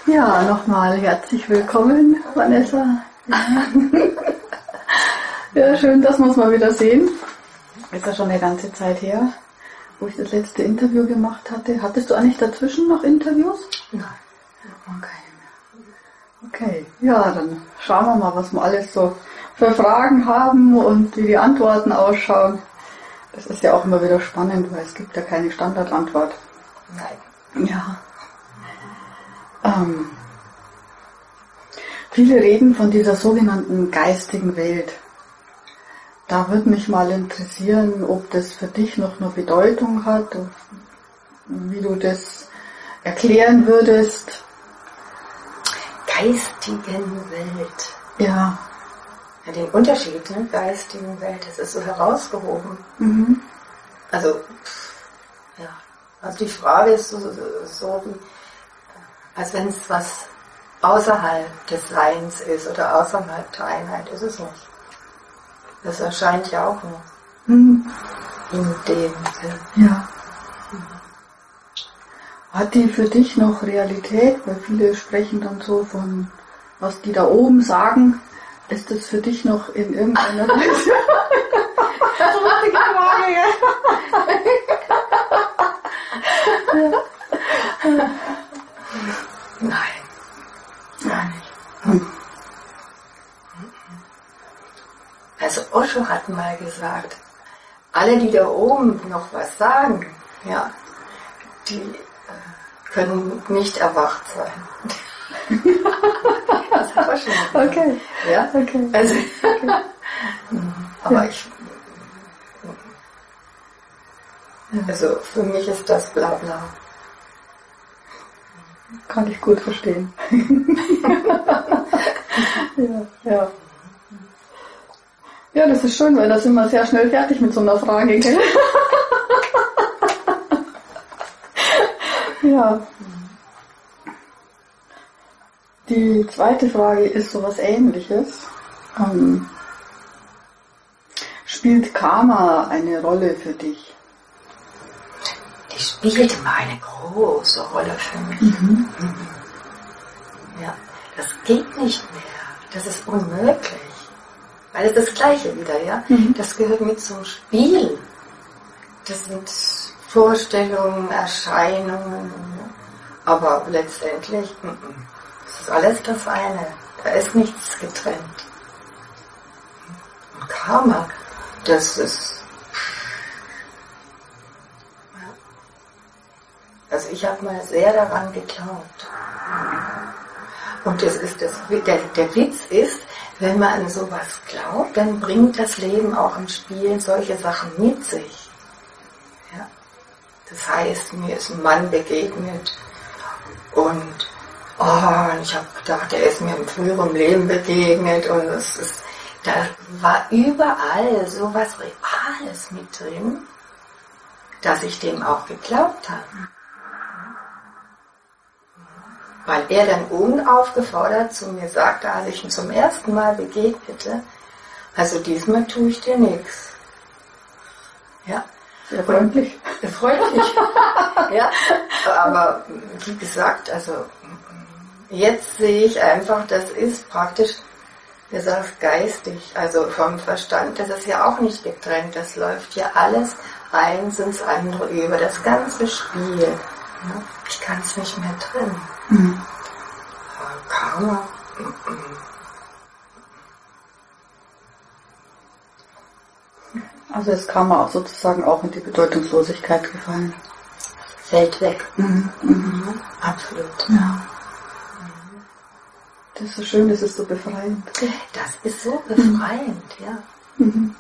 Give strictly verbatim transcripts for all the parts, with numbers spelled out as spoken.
Ja, nochmal herzlich willkommen, Vanessa. Ja, schön, dass wir uns mal wieder sehen. Ist ja schon eine ganze Zeit her, wo ich das letzte Interview gemacht hatte. Hattest du eigentlich dazwischen noch Interviews? Nein. Okay. Okay, ja, dann schauen wir mal, was wir alles so für Fragen haben und wie die Antworten ausschauen. Das ist ja auch immer wieder spannend, weil es gibt ja keine Standardantwort. Nein. Ja. Ähm, viele reden von dieser sogenannten geistigen Welt. Da würde mich mal interessieren, ob das für dich noch eine Bedeutung hat, wie du das erklären würdest. Geistigen Welt. Ja. Ja, den Unterschied, ne? Geistigen Welt, das ist so herausgehoben. Mhm. Also, pff, ja. Also die Frage ist so, so, so wie, als wenn es was außerhalb des Seins ist oder außerhalb der Einheit, ist es nicht. Das erscheint ja auch noch. Mhm. In dem Sinn. Ja. Hat die für dich noch Realität? Weil viele sprechen dann so von, was die da oben sagen. Ist das für dich noch in irgendeiner Weise? Das ist eine richtige Frage, ja. Nein. Nein. Hm. Also Osho hat mal gesagt, alle, die da oben noch was sagen, ja, die äh, können nicht erwacht sein. Das hat Osho gesagt. Okay. Ja, okay. Also, okay. aber ja. ich, also für mich ist das Blabla. Kann ich gut verstehen. ja, ja. Ja, das ist schön, weil da sind wir sehr schnell fertig mit so einer Frage. Gell? Ja. Die zweite Frage ist so was Ähnliches. Ähm, spielt Karma eine Rolle für dich? Die spielt immer eine große Rolle für mich. Mhm. Ja, das geht nicht mehr. Das ist unmöglich. Weil es das Gleiche wieder, ja. Mhm. Das Das gehört mit zum Spiel. Das sind Vorstellungen, Erscheinungen. Aber letztendlich, es ist alles das eine. Da ist nichts getrennt. Und Karma, das ist... Also ich habe mal sehr daran geglaubt. Und das ist das, der, der Witz ist, wenn man an sowas glaubt, dann bringt das Leben auch im Spiel solche Sachen mit sich. Ja? Das heißt, mir ist ein Mann begegnet und oh, ich habe gedacht, er ist mir im früheren Leben begegnet und es ist, da war überall so was Reales mit drin, dass ich dem auch geglaubt habe. Weil er dann unaufgefordert zu mir sagte, als ich ihn zum ersten Mal begegnete, also diesmal tue ich dir nichts. Ja. Sehr freundlich. Freundlich. Ja. Aber wie gesagt, also jetzt sehe ich einfach, das ist praktisch, du sagst geistig, also vom Verstand, das ist ja auch nicht getrennt, das läuft ja alles eins ins andere über, das ganze Spiel. Ja. Ich kann es nicht mehr trennen. Mhm. Karma. Also ist Karma auch sozusagen auch in die Bedeutungslosigkeit gefallen. Fällt weg. Mhm. Mhm. Absolut. Ja. Das ist so schön, das ist so befreiend. Das ist so befreiend, mhm. ja. Mhm.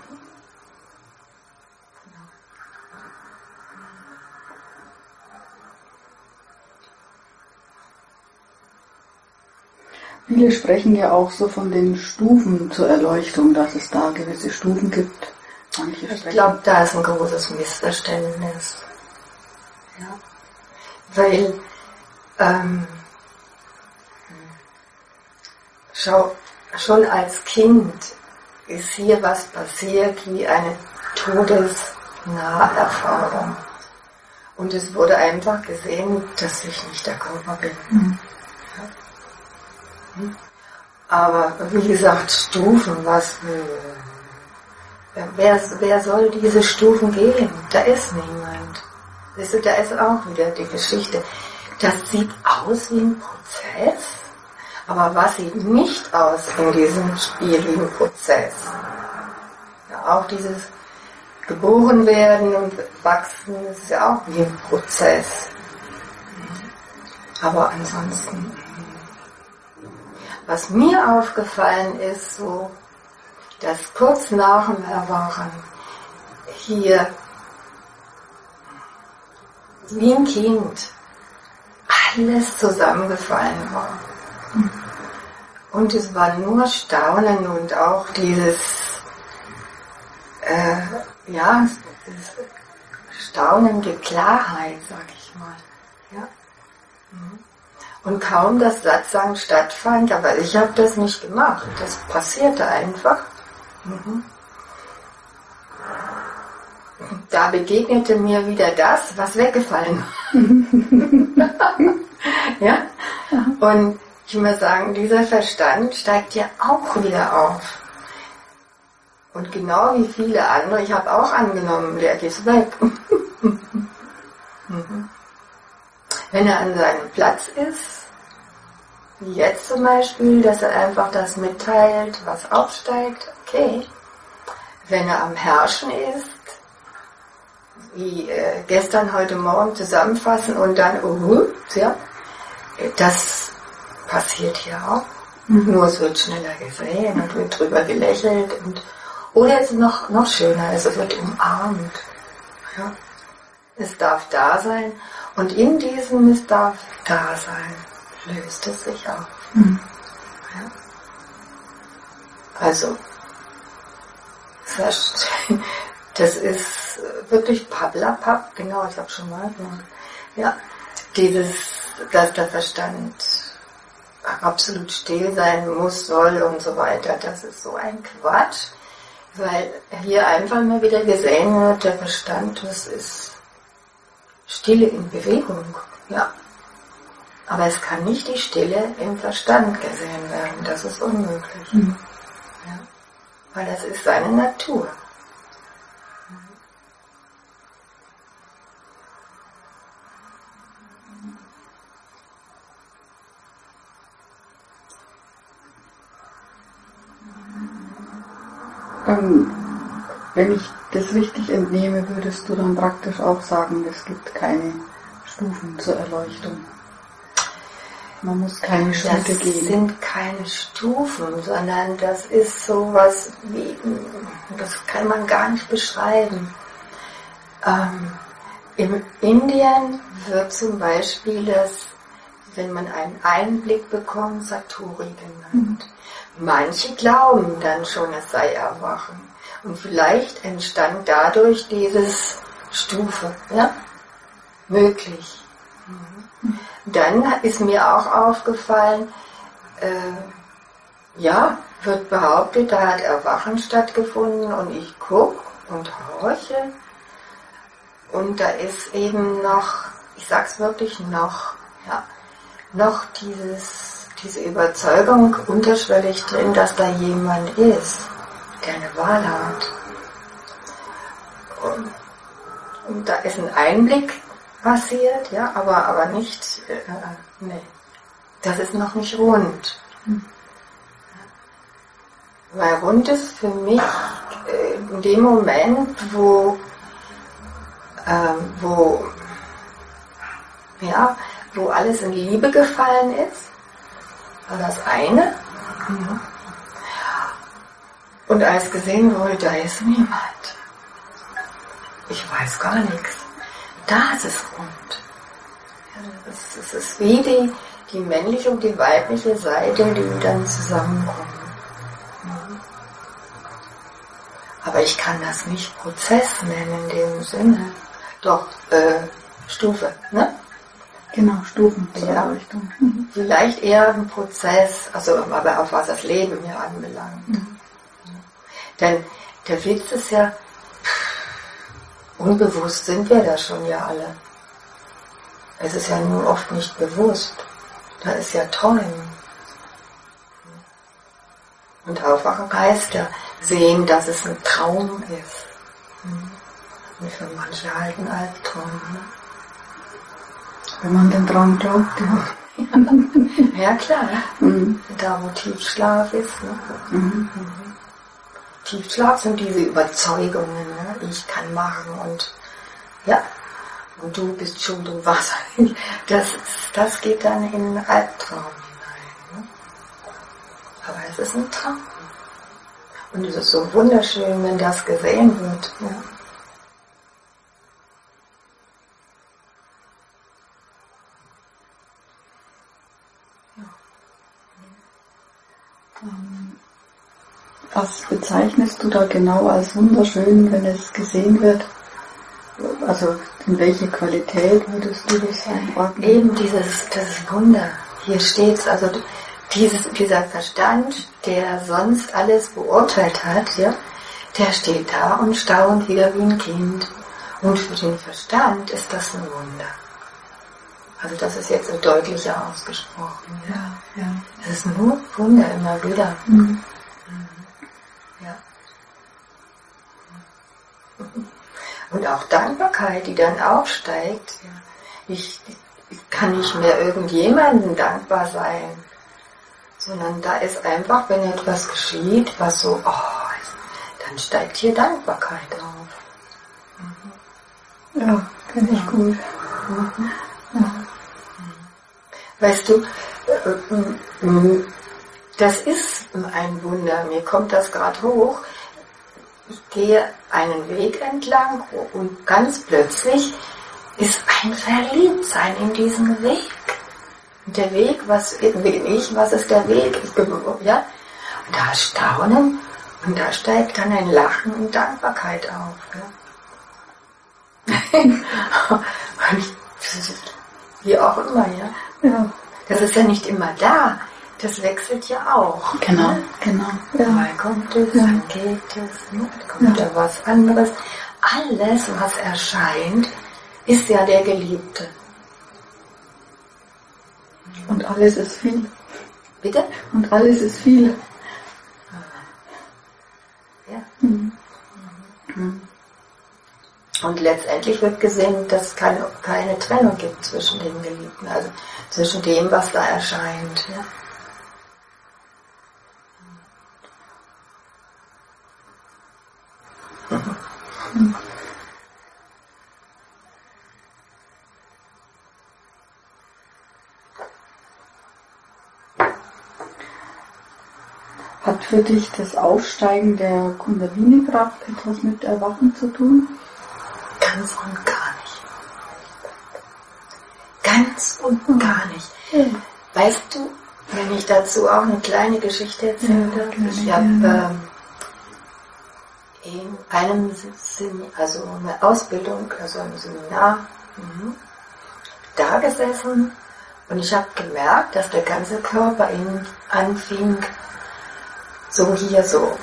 Viele sprechen ja auch so von den Stufen zur Erleuchtung, dass es da gewisse Stufen gibt. Manche ich glaube, da ist ein großes Missverständnis. Ja. Weil, ähm, schau, schon als Kind ist hier was passiert wie eine Todesnaherfahrung. Und es wurde einfach gesehen, dass ich nicht der Körper bin. Mhm. Ja. Aber wie gesagt, Stufen, was... Wer, wer soll diese Stufen gehen? Da ist niemand. Weißt du, da ist auch wieder die Geschichte. Das sieht aus wie ein Prozess, aber was sieht nicht aus in diesem Spiel wie ein Prozess? Ja, auch dieses Geboren werden und Wachsen, das ist ja auch wie ein Prozess. Aber ansonsten, was mir aufgefallen ist, so, dass kurz nach dem Erwachen hier wie ein Kind alles zusammengefallen war. Und es war nur Staunen und auch dieses, äh, ja, dieses Staunen, die Klarheit, sag ich mal. Ja. Und kaum das Satzang stattfand, aber ich habe das nicht gemacht, das passierte einfach. Mhm. Da begegnete mir wieder das, was weggefallen war. Ja? Und ich muss sagen, dieser Verstand steigt ja auch wieder auf. Und genau wie viele andere, ich habe auch angenommen, der ist weg. Mhm. Wenn er an seinem Platz ist, wie jetzt zum Beispiel, dass er einfach das mitteilt, was aufsteigt, okay. Wenn er am Herrschen ist, wie äh, gestern, heute Morgen zusammenfassen und dann, uh, ja, das passiert hier auch. Mhm. Nur es wird schneller gesehen und wird drüber gelächelt. Und, oder es ist noch, noch schöner, es wird umarmt. Ja. Es darf da sein und in diesem es darf da sein, löst es sich auf. Mhm. Ja. Also, das ist wirklich Pablapap, genau, ich habe schon mal gesagt. Ja, dieses, dass der Verstand absolut still sein muss, soll und so weiter, das ist so ein Quatsch, weil hier einfach mal wieder gesehen wird, der Verstand, das ist Stille in Bewegung, ja. Aber es kann nicht die Stille im Verstand gesehen werden, das ist unmöglich. Mhm. Ja. Weil das ist seine Natur. Ähm, wenn ich das richtig entnehme, würdest du dann praktisch auch sagen, es gibt keine Stufen zur Erleuchtung. Man muss keine Schritte gehen. Das sind keine Stufen, sondern das ist sowas wie, das kann man gar nicht beschreiben. Ähm, in Indien wird zum Beispiel das, wenn man einen Einblick bekommt, Satori genannt. Mhm. Manche glauben dann schon, es sei Erwachen. Und vielleicht entstand dadurch dieses Stufe, ja, möglich. Mhm. Dann ist mir auch aufgefallen, äh, ja, wird behauptet, da hat Erwachen stattgefunden und ich gucke und horche und da ist eben noch, ich sag's wirklich noch, ja, noch dieses, diese Überzeugung unterschwellig drin, dass da jemand ist, der eine Wahl hat. Und, und da ist ein Einblick passiert, ja, aber, aber nicht, äh, nee, das ist noch nicht rund. Hm. Weil rund ist für mich äh, in dem Moment, wo, ähm, wo, ja, wo alles in Liebe gefallen ist, war das eine. Mhm. Und als gesehen wurde, da ist niemand. Ich weiß gar nichts. Das ist rund. Ja, das, das ist wie die, die männliche und die weibliche Seite, die dann zusammenkommen. Mhm. Aber ich kann das nicht Prozess nennen in dem Sinne. Doch, äh, Stufe, ne? Genau, Stufen zur ja. Erleuchtung. Mhm. Vielleicht eher ein Prozess, also aber auf was das Leben hier anbelangt. Mhm. Denn der Witz ist ja, unbewusst sind wir da schon ja alle. Es ist ja nur oft nicht bewusst. Da ist ja Träumen. Und Aufwachen heißt ja sehen, dass es ein Traum ist. Und für manche halt ein Albtraum. Ne? Wenn man den Traum glaubt, ja. Ja klar, Mhm. da wo Tiefschlaf ist. Ne? Mhm. Tiefschlaf sind diese Überzeugungen, ne? Ich kann machen und ja, und du bist schuld und was. Das, das geht dann in einen Albtraum hinein. Ne? Aber es ist ein Traum. Und es ist so wunderschön, wenn das gesehen wird. Ja. Was bezeichnest du da genau als wunderschön, wenn es gesehen wird? Also in welche Qualität würdest du das einordnen? Eben dieses das Wunder. Hier steht es, also dieses, dieser Verstand, der sonst alles beurteilt hat, ja, der steht da und staunt wieder wie ein Kind. Und für den Verstand ist das ein Wunder. Also das ist jetzt so deutlicher ausgesprochen. Ja, ja. Es ist nur Wunder immer wieder. Mhm. Ja. Und auch Dankbarkeit, die dann aufsteigt. Ja. Ich, ich kann nicht mehr irgendjemandem dankbar sein, sondern da ist einfach, wenn etwas geschieht, was so, oh, dann steigt hier Dankbarkeit auf. Mhm. Ja, kenne ich gut. Mhm. Ja. Weißt du, das ist ein Wunder, mir kommt das gerade hoch. Ich gehe einen Weg entlang und ganz plötzlich ist ein Verliebtsein in diesen Weg. Und der Weg, was bin ich, was ist der Weg? Ich bin, ja? Und da Staunen und da steigt dann ein Lachen und Dankbarkeit auf. Ja? Und ich, wie auch immer, ja. Ja. Das ist ja nicht immer da. Das wechselt ja auch. Genau, Ne? genau. Ja. Mal kommt es, Ja. dann geht es, ne? Dann kommt ja. da was anderes. Alles, was erscheint, ist ja der Geliebte. Und alles ist viel. Bitte? Und alles ist viel. Ja. Mhm. Mhm. Und letztendlich wird gesehen, dass es keine, keine Trennung gibt zwischen den Geliebten, also zwischen dem, was da erscheint. Ja. Mhm. Hat für dich das Aufsteigen der Kundalini-Kraft etwas mit Erwachen zu tun? Ganz und gar nicht. Ganz und gar nicht. Ja. Weißt du, wenn ich dazu auch eine kleine Geschichte erzählen Ja, darf? gerne, Ich habe gerne. ähm, in einem Seminar, also eine Ausbildung, also ein Seminar, mhm, da gesessen und ich habe gemerkt, dass der ganze Körper in, anfing, so hier so,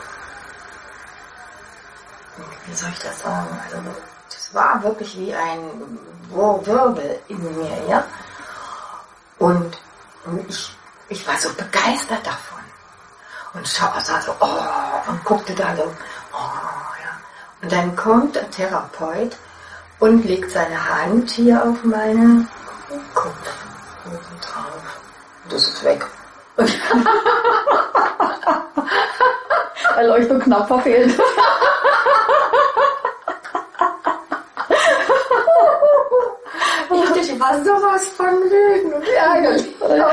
wie soll ich das sagen, also das war wirklich wie ein Wirbel in mir, ja, und, und ich, ich war so begeistert davon und schaue sah so, oh, und guckte da so, oh, ja, und dann kommt der Therapeut und legt seine Hand hier auf meinen Kopf oben drauf und das ist weg. Weil euch so knapp verfehlt. Ich war sowas von Lügen und ärgerlich.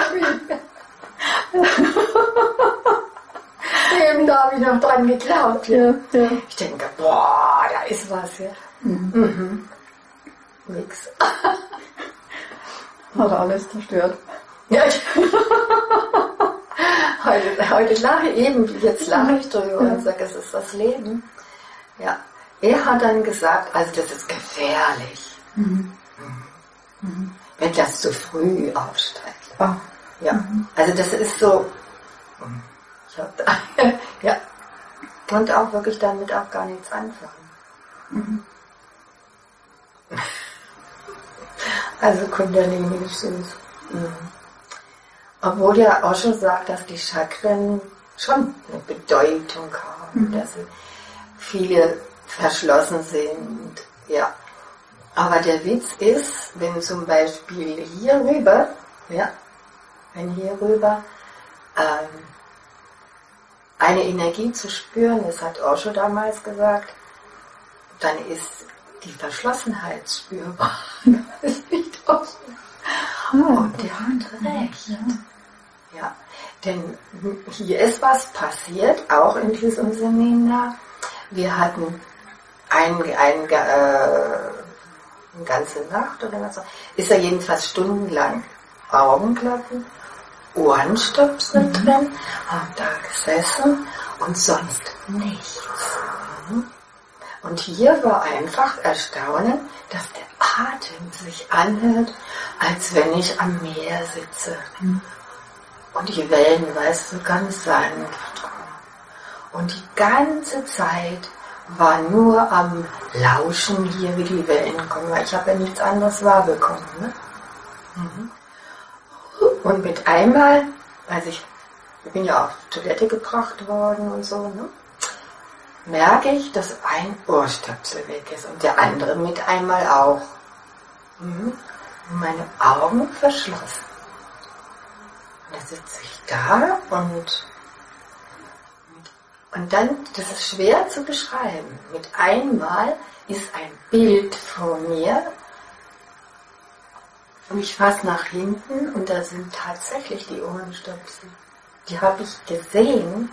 Eben da habe ich noch dran geglaubt. Ja. Ja, ja. Ich denke, boah, da ist was. Ja. Mhm. Mhm. Nix. Hat alles zerstört. Ja, ich heute, heute lache ich eben, jetzt lache ich drüber und sage, es ist das Leben. Ja, er hat dann gesagt, also das ist gefährlich, Mhm. Mhm. wenn das zu früh aufsteigt. Ah. Ja, Mhm. also das ist so, ich hab da, ja, konnte auch wirklich damit auch gar nichts anfangen. Mhm. Also Kundalini ist süß. Mhm. Obwohl ja Osho sagt, dass die Chakren schon eine Bedeutung haben, mhm. dass sie viele verschlossen sind, ja. Aber der Witz ist, wenn zum Beispiel hier rüber, ja, wenn hier rüber ähm, eine Energie zu spüren, das hat Osho damals gesagt, dann ist die Verschlossenheit spürbar. Das ist nicht Osho. Und der hat recht. Ja, denn hier ist was passiert, auch in diesem Seminar. Wir hatten ein, ein, äh, eine ganze Nacht oder was, ist er jedenfalls stundenlang Augenklappen, Ohrenstöpsel mhm. drin, haben da gesessen und sonst nichts. Und hier war einfach Erstaunen, dass der Atem sich anhört, als wenn ich am Meer sitze. Mhm. Und die Wellen, weißt du, ganz sanft. Und die ganze Zeit war nur am Lauschen hier, wie die Wellen kommen, weil ich habe ja nichts anderes wahrbekommen. Ne? Mhm. Und mit einmal, also ich bin ja auf die Toilette gebracht worden und so, ne? merke ich, dass ein Ohrstöpsel weg ist und der andere mit einmal auch. Mhm. Und meine Augen verschlossen. Und da sitze ich da und Und dann, das ist schwer zu beschreiben, mit einmal ist ein Bild vor mir und ich fasse nach hinten und da sind tatsächlich die Ohrenstöpsel. Die habe ich gesehen.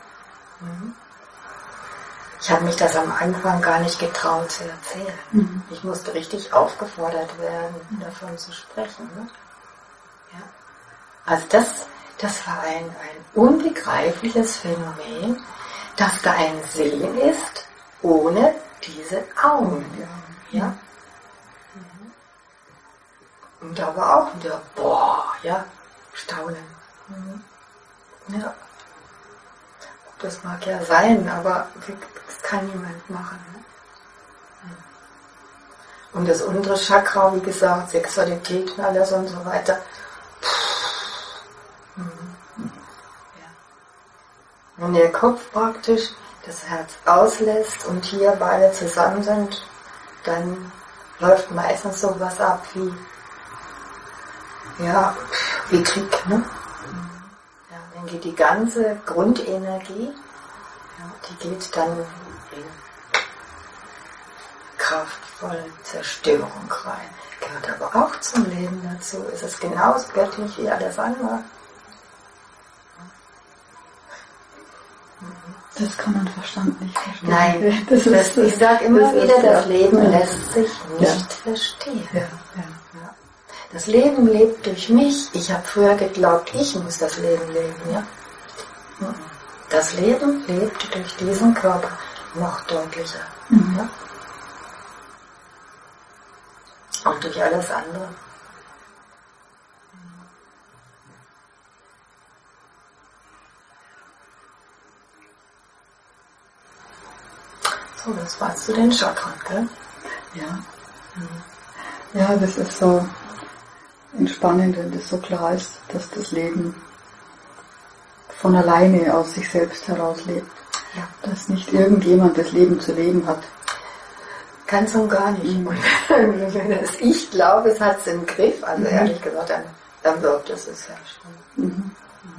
Ich habe mich das am Anfang gar nicht getraut zu erzählen. Mhm. Ich musste richtig aufgefordert werden, davon zu sprechen. Ne? Ja. Also das, das war ein, ein unbegreifliches Phänomen, dass da ein Sehen ist, ohne diese Augen. Ja? Und da war auch wieder, boah, ja, Staunen. Ja. Das mag ja sein, aber das kann niemand machen. Ne? Und das untere Chakra, wie gesagt, Sexualität und alles und so weiter. Wenn der Kopf praktisch das Herz auslässt und hier beide zusammen sind, dann läuft meistens sowas ab wie, ja, wie Krieg, ne? Ja, dann geht die ganze Grundenergie, ja, die geht dann in kraftvolle Zerstörung rein. Gehört aber auch zum Leben dazu. Es ist genauso göttlich wie alles andere. Das kann man Verstand nicht verstehen. Nein, das ist, das, ich sage immer das wieder, ist, das Leben ja. lässt sich nicht ja. verstehen. Ja. Ja. Das Leben lebt durch mich. Ich habe früher geglaubt, ich muss das Leben leben. Ja? Das Leben lebt durch diesen Körper noch deutlicher. Mhm. Ja? Auch durch alles andere. So, das war zu den Chakren, gell? Ja. Mhm. Ja, das ist so entspannend, wenn das so klar ist, dass das Leben von alleine aus sich selbst heraus lebt. Ja. Dass nicht irgendjemand das Leben zu leben hat. Ganz und gar nicht. Mhm. Wenn es ich glaube, es hat es im Griff, also mhm. ehrlich gesagt, dann, dann wirkt es es ja schon. Mhm.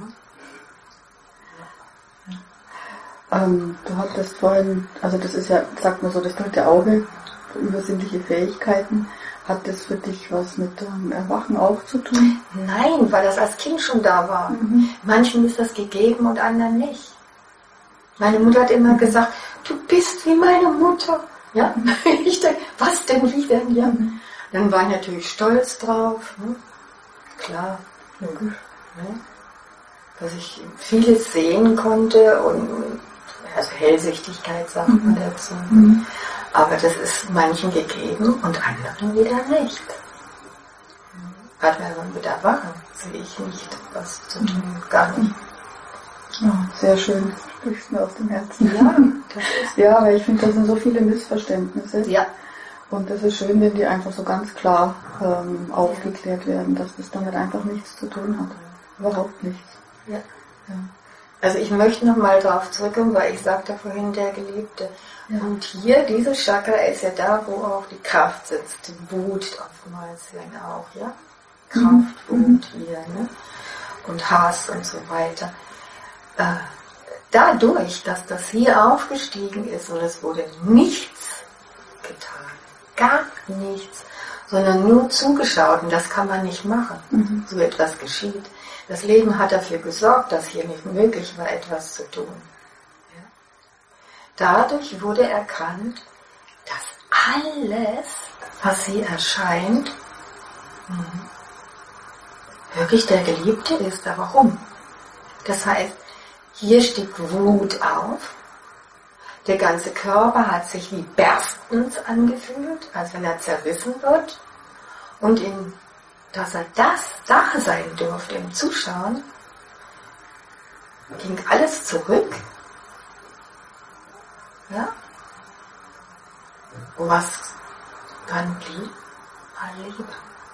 Ähm, du hattest vorhin, also das ist ja, sagt man so, das dritte Auge, übersinnliche Fähigkeiten. Hat das für dich was mit dem Erwachen auch zu tun? Nein, weil das als Kind schon da war. Mhm. Manchen ist das gegeben und anderen nicht. Meine Mutter hat immer gesagt, du bist wie meine Mutter. Ja? Ich denke, was denn, wie denn? Ja. Mhm. Dann war ich natürlich stolz drauf. Ne? Klar, logisch. Ne? Dass ich vieles sehen konnte und also Hellsichtigkeit sagt mhm. man dazu. Mhm. Aber das ist manchen gegeben und anderen wieder nicht. Hat man mit Erwachen, sehe ich nicht, was zu tun, mhm. gar nicht. Ja, sehr schön, das sprichst mir aus dem Herzen. Ja, das ist ja, weil ich finde, da sind so viele Missverständnisse. Ja. Und das ist schön, wenn die einfach so ganz klar ähm, aufgeklärt werden, dass das damit einfach nichts zu tun hat. überhaupt nichts. Ja. Ja. Also ich möchte nochmal darauf zurückkommen, weil ich sagte vorhin, der Geliebte. Ja. Und hier, dieses Chakra ist ja da, wo auch die Kraft sitzt, die Wut oftmals ja auch, ja. Kraft, mhm. Wut hier, ne? Und Hass und so weiter. Äh, dadurch, dass das hier aufgestiegen ist und es wurde nichts getan, gar nichts, sondern nur zugeschaut, und das kann man nicht machen, mhm. so etwas geschieht. Das Leben hat dafür gesorgt, dass hier nicht möglich war, etwas zu tun. Ja? Dadurch wurde erkannt, dass alles, was hier erscheint, wirklich der Geliebte ist. Aber warum? Das heißt, hier stieg Wut auf, der ganze Körper hat sich wie berstend angefühlt, als wenn er zerrissen wird, und in dass er das da sein durfte im Zuschauen, ging alles zurück. Ja? Was dann blieb, war Liebe.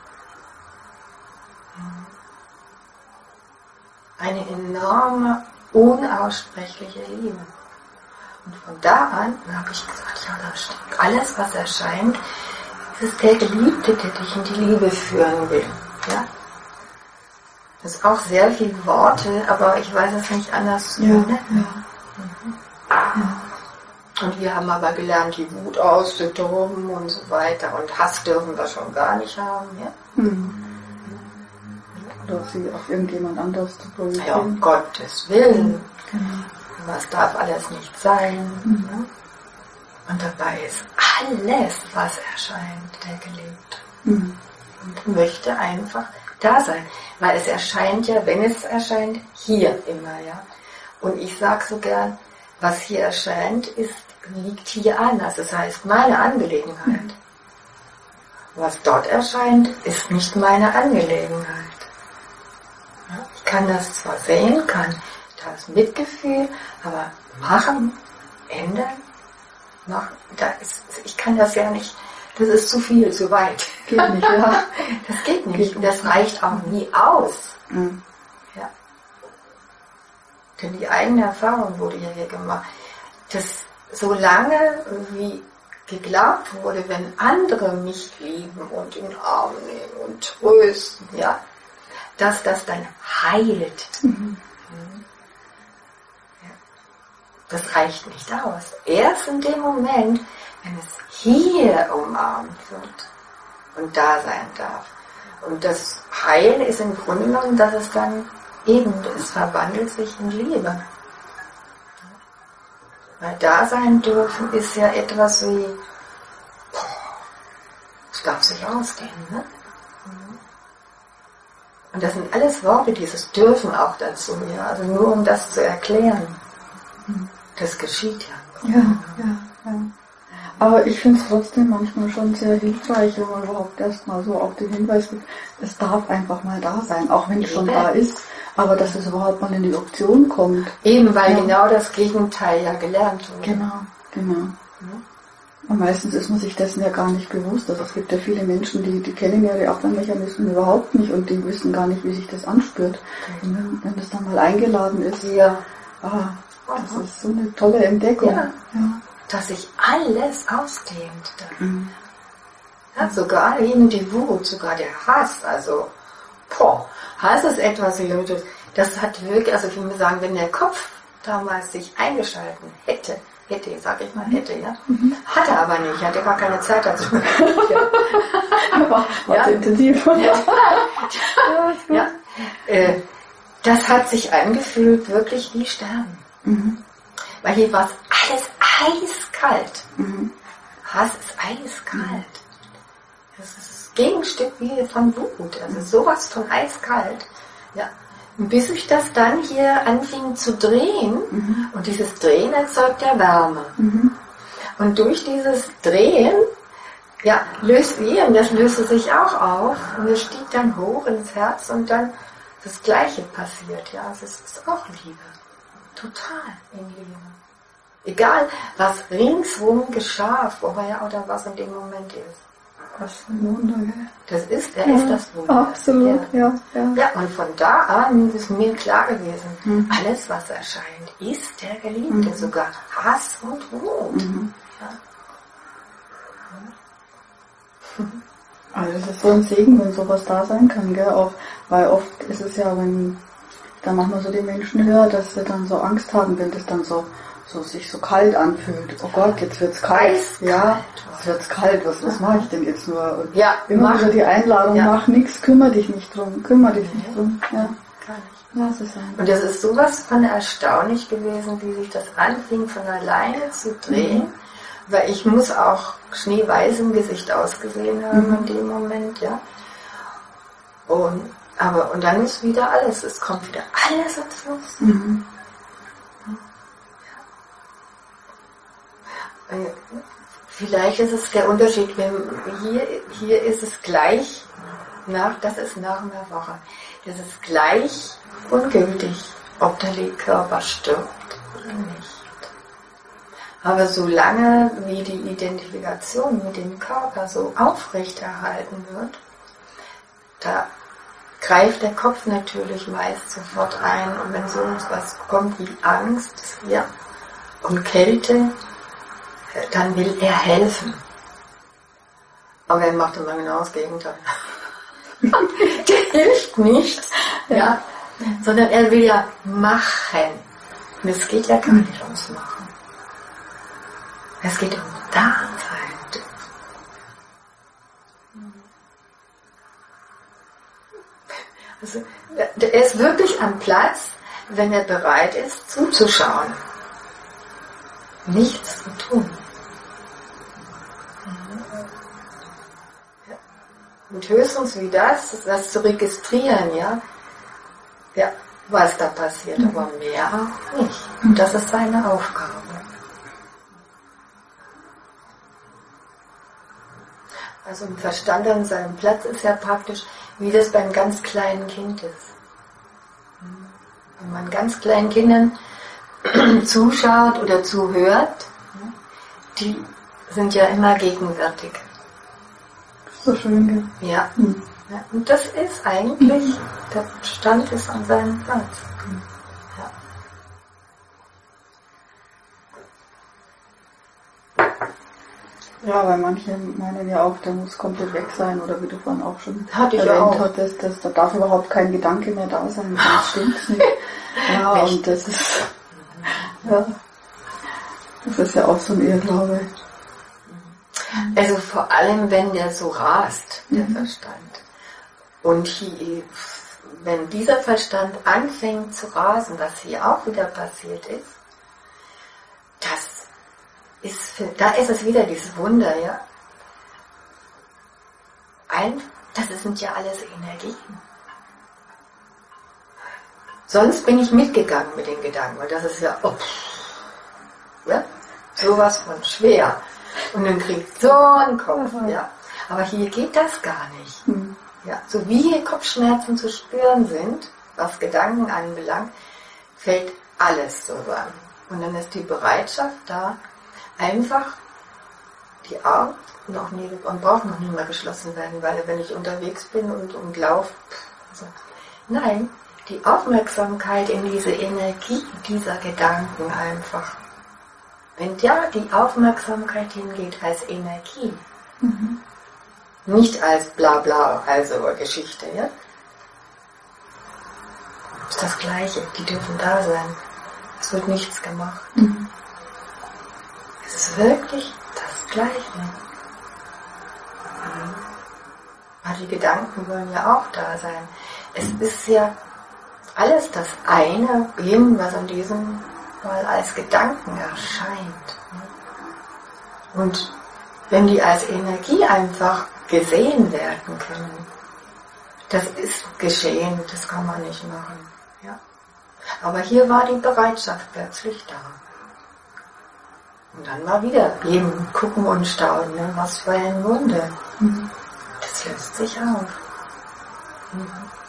Eine enorme, unaussprechliche Liebe. Und von da an habe ich gesagt, ja, da steht alles, was erscheint, das ist der Geliebte, der dich in die Liebe führen will. Ja? Das ist auch sehr viele Worte, aber ich weiß es nicht anders zu nennen. Ja. Mhm. Ja. Und wir haben aber gelernt, die Wut auszutoben und so weiter. Und Hass dürfen wir schon gar nicht haben. Ja? Mhm. Oder sie auf irgendjemand anderes zu projizieren. Ja, um Gottes Willen. Mhm. Was darf alles nicht sein. Mhm. Ja? Und dabei ist alles, was erscheint, der Geliebte. Mhm. Und möchte einfach da sein. Weil es erscheint ja, wenn es erscheint, hier immer, ja. Und ich sage so gern, was hier erscheint, ist, liegt hier an. Also das heißt, meine Angelegenheit. Mhm. Was dort erscheint, ist nicht meine Angelegenheit. Ja? Ich kann das zwar sehen, kann das Mitgefühl, aber machen, ändern, machen, da ist, ich kann das ja nicht, das ist zu viel, zu weit. Geht nicht, ja. Das geht nicht. Geht und das reicht auch nie aus. Mhm. Ja. Denn die eigene Erfahrung wurde ja hier gemacht, dass solange wie geglaubt wurde, wenn andere mich lieben und in den Arm nehmen und trösten, ja, dass das dann heilt. Mhm. Das reicht nicht aus. Erst in dem Moment, wenn es hier umarmt wird und da sein darf. Und das Heilen ist im Grunde genommen, dass es dann eben, es verwandelt sich in Liebe. Weil da sein dürfen ist ja etwas wie, es darf sich ausdehnen, ne? Und das sind alles Worte, dieses dürfen auch dazu, ja, also nur um das zu erklären. Das geschieht ja. Ja, ja, ja. Aber ich finde es trotzdem manchmal schon sehr hilfreich, wenn man überhaupt erstmal so auf den Hinweis gibt, es darf einfach mal da sein, auch wenn es schon da ist, aber dass es überhaupt mal in die Option kommt. Eben, weil ja. genau das Gegenteil ja gelernt wurde. Genau, genau. Ja. Und meistens ist man sich dessen ja gar nicht bewusst. Also es gibt ja viele Menschen, die, die kennen ihre Abwehrmechanismen überhaupt nicht und die wissen gar nicht, wie sich das anspürt. Okay. Und wenn, wenn das dann mal eingeladen ist, ja. ah, das ist so eine tolle Entdeckung. Ja. Ja. Dass sich alles ausdehnt. Mhm. Ja, sogar eben die Wut, sogar der Hass. Also, boah, Hass ist etwas, das hat wirklich, also ich will sagen, wenn der Kopf damals sich eingeschalten hätte, hätte, sag ich mal, hätte, ja, mhm. hat er aber nicht, hatte gar keine Zeit dazu. ja. War, war ja. intensiv. Ja, ja. Äh, das hat sich angefühlt wirklich wie Sterben. Mhm. Weil hier war es alles eiskalt. Mhm. Hass ist eiskalt. Das ist das Gegenstück wie von Wut. Also sowas von eiskalt. Ja. Und bis sich das dann hier anfing zu drehen, mhm. und dieses Drehen erzeugt ja Wärme. Mhm. Und durch dieses Drehen, ja, löst wie, und das löste sich auch auf, und es stieg dann hoch ins Herz und dann das Gleiche passiert. Ja, also es ist auch Liebe. Total in Liebe. Egal, was ringsrum geschah, vorher oder was in dem Moment ist. Das ist ein Wunder, gell? Das ist, er ja, ist das Wunder. Absolut, ja. Ja, ja. Ja, und von da an ist mir klar gewesen, mhm. alles, was erscheint, ist der Geliebte, mhm. sogar Hass und Wut. Mhm. Ja. Also es ist so ein Segen, wenn sowas da sein kann, gell? Auch, weil oft ist es ja, wenn dann manchmal so die Menschen hören, dass sie dann so Angst haben, wenn das dann so, so sich so kalt anfühlt. Oh Gott, jetzt wird's kalt. Eiskalt. Ja, jetzt wird's kalt. Was, was mache ich denn jetzt nur? Und ja, immer mach, wieder die Einladung, ja. mach nichts, kümmere dich nicht drum, kümmere dich nicht drum. Ja. Gar nicht. Lass es sein. Und das ist sowas von erstaunlich gewesen, wie sich das anfing von alleine zu drehen. Mhm. Weil ich muss auch schneeweiß im Gesicht ausgesehen haben mhm. in dem Moment, ja. Und, aber, und dann ist wieder alles, es kommt wieder alles ins Fluss. Mhm. Ja. Vielleicht ist es der Unterschied, wenn hier, hier ist es gleich, nach, das ist nach einer Woche, das ist gleich ungültig, ob der Körper stirbt oder nicht. Aber solange wie die Identifikation mit dem Körper so aufrechterhalten wird, da greift der Kopf natürlich meist sofort ein. Und wenn so etwas kommt wie Angst, ja, und Kälte, dann will er helfen. Aber er macht immer genau das Gegenteil. Der hilft nicht, ja, sondern er will ja machen. Und es geht ja gar nicht ums Machen. Es geht um Dasein. Also, er ist wirklich am Platz, wenn er bereit ist, zuzuschauen. Nichts zu tun. Und höchstens wie das, das zu registrieren, ja, ja, was da passiert, aber mehr auch nicht. Und das ist seine Aufgabe. Also ein Verstand an seinem Platz ist ja praktisch, wie das beim ganz kleinen Kind ist. Wenn man ganz kleinen Kindern zuschaut oder zuhört, die sind ja immer gegenwärtig. So schön, ja. Ja. Mhm. Ja. Und das ist eigentlich, der Verstand ist an seinem Platz. Mhm. Ja, weil manche meinen ja auch, der muss komplett weg sein, oder wie du vorhin auch schon Hatte ich erwähnt auch. hattest, dass da darf überhaupt kein Gedanke mehr da sein, das stimmt nicht. Ja, Echt? Und das ist, ja, das ist ja auch so ein Irrglaube. Also vor allem, wenn der so rast, der mhm. Verstand. Und hier, wenn dieser Verstand anfängt zu rasen, was hier auch wieder passiert ist, das ist für, da ist es wieder dieses Wunder, ja. Ein, das sind ja alles Energien. Sonst bin ich mitgegangen mit den Gedanken, weil das ist ja, oh, ja, sowas von schwer. Und dann kriegt so ein Kopf, ja. Aber hier geht das gar nicht. Mhm. Ja, so wie hier Kopfschmerzen zu spüren sind, was Gedanken anbelangt, fällt alles zusammen. Und dann ist die Bereitschaft da, einfach die Augen noch nie, und braucht noch nie mehr geschlossen werden, weil wenn ich unterwegs bin und, und laufe, also, nein, die Aufmerksamkeit in diese Energie dieser Gedanken einfach. Wenn da die Aufmerksamkeit hingeht als Energie, mhm. nicht als Blabla, also Geschichte, ja, ist das Gleiche, die dürfen da sein. Es wird nichts gemacht. Mhm. Es ist wirklich das Gleiche. Mhm. Aber die Gedanken wollen ja auch da sein. Es ist ja alles das eine, eben was an diesem Mal als Gedanken erscheint. Und wenn die als Energie einfach gesehen werden können, das ist geschehen, das kann man nicht machen. Ja. Aber hier war die Bereitschaft plötzlich da. Und dann war wieder eben gucken und staunen, ne? Was für ein Wunder. Mhm. Das löst sich auf. Mhm.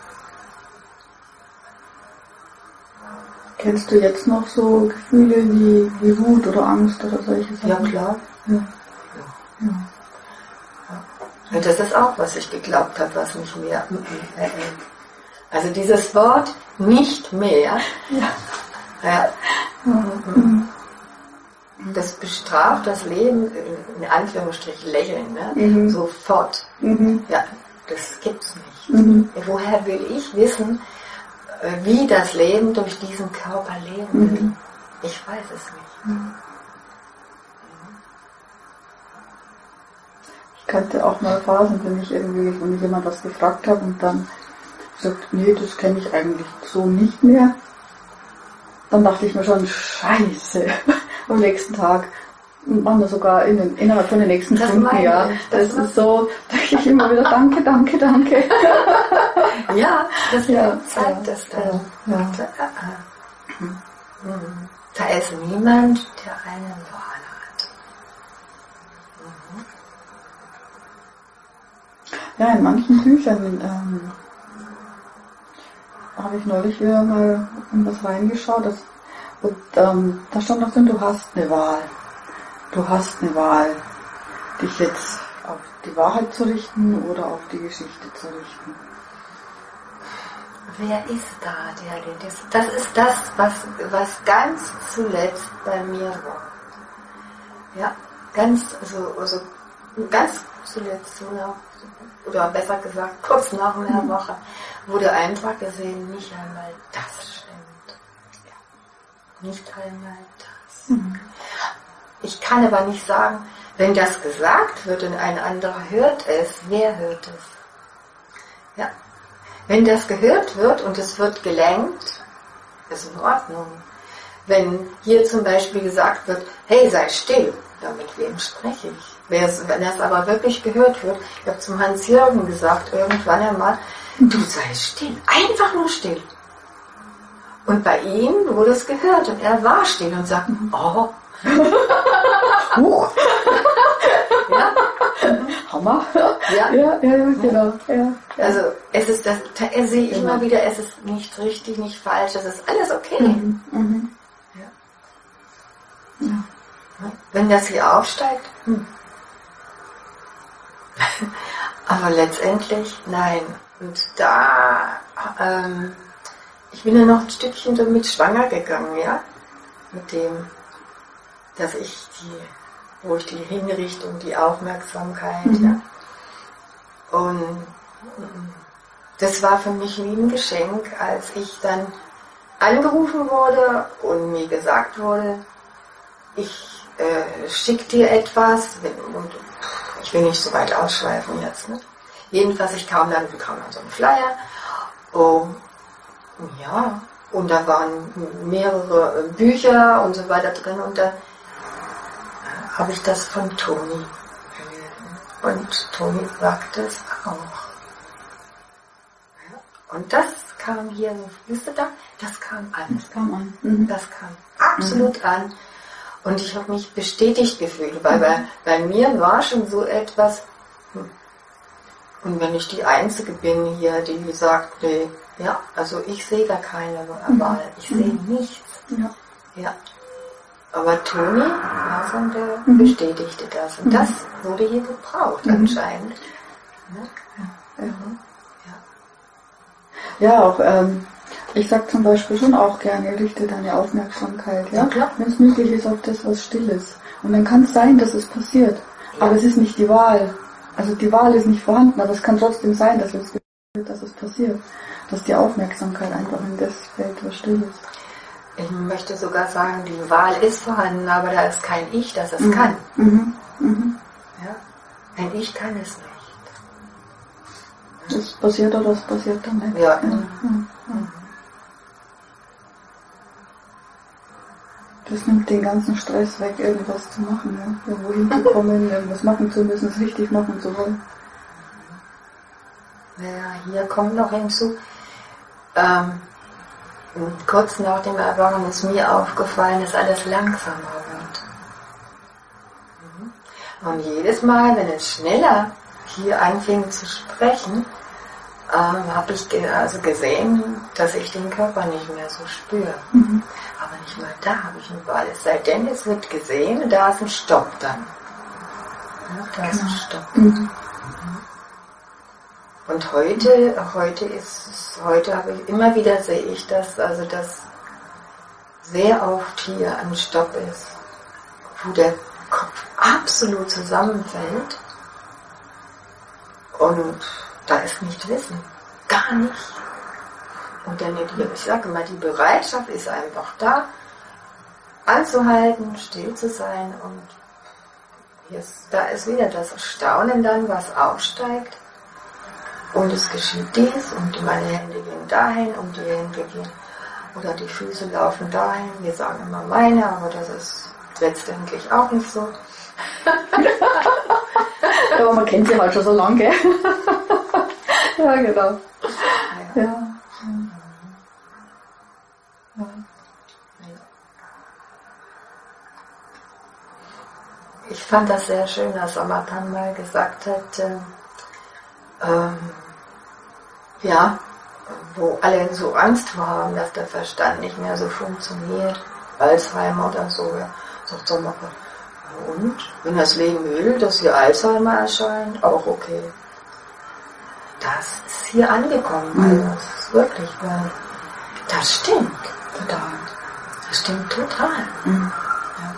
Kennst du jetzt noch so Gefühle wie, wie Wut oder Angst oder solche Sachen? Ja, klar. Ja. Ja. Und das ist auch, was ich geglaubt habe, was mich mehr erinnert. Also dieses Wort nicht mehr, Ja. ja, das bestraft das Leben, in Anführungsstrichen lächeln, ne? Mhm. Sofort. Mhm. Ja, das gibt's nicht. Mhm. Woher will ich wissen, wie das Leben durch diesen Körper leben will? Mhm. Ich weiß es nicht. Mhm. Ich kannte auch mal Phasen, wenn ich irgendwie, wenn ich jemand was gefragt habe und dann sagt, nee, das kenne ich eigentlich so nicht mehr. Dann dachte ich mir schon, scheiße, am nächsten Tag, und manchmal sogar in den, innerhalb von den nächsten Das Stunden, meine ja. ich, Das, das ist so, dachte ich immer wieder, danke, danke, danke. Ja, das Ja, zeigt ja, das dann. ja, ja. Da, mhm. Da ist niemand, der eine Wahl hat. Mhm. Ja, in manchen Büchern ähm, habe ich neulich wieder mal in was reingeschaut. Das, und ähm, da stand noch drin, du hast eine Wahl. Du hast eine Wahl, dich jetzt auf die Wahrheit zu richten oder auf die Geschichte zu richten. Wer ist da, der den das? Das ist das, was, was ganz zuletzt bei mir war. Ja, ganz, also, also ganz zuletzt, so nach, oder besser gesagt, kurz nach einer Woche, wurde einfach gesehen, nicht einmal das stimmt. Ja. Nicht einmal das. Mhm. Ich kann aber nicht sagen, wenn das gesagt wird und ein anderer hört es, wer hört es? Ja. Wenn das gehört wird und es wird gelenkt, ist in Ordnung. Wenn hier zum Beispiel gesagt wird, hey, sei still, ja, mit wem spreche ich? Wenn das aber wirklich gehört wird, ich habe zum Hans-Jürgen gesagt, irgendwann einmal, du sei still, einfach nur still. Und bei ihm wurde es gehört und er war still und sagte, oh, Huch! ja, Hammer! ja. Ja, ja, ja, genau. Ja, ja. Also es ist das, da sehe ich Genau. immer wieder, es ist nicht richtig, nicht falsch, es ist alles okay. Mhm. Mhm. Ja. Ja. Wenn das hier aufsteigt, hm. Aber letztendlich nein. Und da, ähm, ich bin ja noch ein Stückchen damit schwanger gegangen, ja, mit dem, dass ich die, wo ich die Hinrichtung, die Aufmerksamkeit, Mhm. ja. Und das war für mich wie ein Geschenk, als ich dann angerufen wurde und mir gesagt wurde, ich äh, schicke dir etwas, und ich will nicht so weit ausschweifen jetzt, ne? Jedenfalls, ich kam dann, bekam dann so einen Flyer, oh, ja, und da waren mehrere Bücher und so weiter drin und da habe ich das von Toni gelesen. Und Toni sagte es auch. Ja. Und das kam hier, wisst ihr da, das kam an. Das kam an. Mhm. Das kam absolut mhm. an. Und ich habe mich bestätigt gefühlt, weil mhm. bei, bei mir war schon so etwas, hm. Und wenn ich die Einzige bin hier, die sagt, nee, ja, also ich sehe da keine Wahl, ich sehe mhm. nichts. Ja. Ja. Aber Toni, also der mhm. bestätigte das. Und mhm. das wurde hier gebraucht mhm. anscheinend. Ne? Ja. Ja. Ja, auch, ähm, ich sag zum Beispiel schon auch gerne, richte deine Aufmerksamkeit, ja, ja wenn es möglich ist, auf das, was still ist. Und dann kann es sein, dass es passiert. Ja. Aber es ist nicht die Wahl. Also die Wahl ist nicht vorhanden, aber es kann trotzdem sein, dass es, dass es passiert. Dass die Aufmerksamkeit einfach in das fällt, was still ist. Ich möchte sogar sagen, die Wahl ist vorhanden, aber da ist kein Ich, das es mhm. kann. Mhm. Mhm. Ja? Ein Ich kann es nicht. Das passiert oder das passiert dann nicht. Ja. Ja. Mhm. Mhm. Das nimmt den ganzen Stress weg, irgendwas zu machen, ja? Irgendwo hinzukommen, irgendwas machen zu müssen, es richtig machen zu wollen. Naja, hier kommt noch hinzu, ähm, kurz nach dem Erwachen ist mir aufgefallen, dass alles langsamer wird. Und jedes Mal, wenn es schneller hier anfing zu sprechen, ähm, habe ich ge- also gesehen, dass ich den Körper nicht mehr so spüre. Mhm. Aber nicht mal da habe ich eine Wahl. Es sei denn, es wird gesehen und da ist ein Stopp dann. Ja, da ist ein Stopp. Mhm. Und heute, heute ist es, heute habe ich immer wieder sehe ich das, also dass sehr oft hier ein Stopp ist, wo der Kopf absolut zusammenfällt und da ist nicht Wissen, gar nicht. Und dann, ich sage immer, die Bereitschaft ist einfach da, anzuhalten, still zu sein und jetzt, da ist wieder das Staunen dann, was aufsteigt und es geschieht dies und meine Hände gehen dahin und die Hände gehen oder die Füße laufen dahin, wir sagen immer meine, aber das ist letztendlich auch nicht so. Aber man kennt sie halt schon so lange. Ja, genau. Ja. Ja. Ja. Ich fand das sehr schön, als Samathan mal gesagt hat, äh, ähm, ja, wo alle so Angst vor haben, dass der Verstand nicht mehr so funktioniert, Alzheimer oder so, ja, sagt Samathan, und wenn das Leben will, dass hier Alzheimer erscheint, auch okay. Das ist hier angekommen, mhm. Also das ist wirklich, weil das stimmt total. Das stimmt total. Mhm. Ja.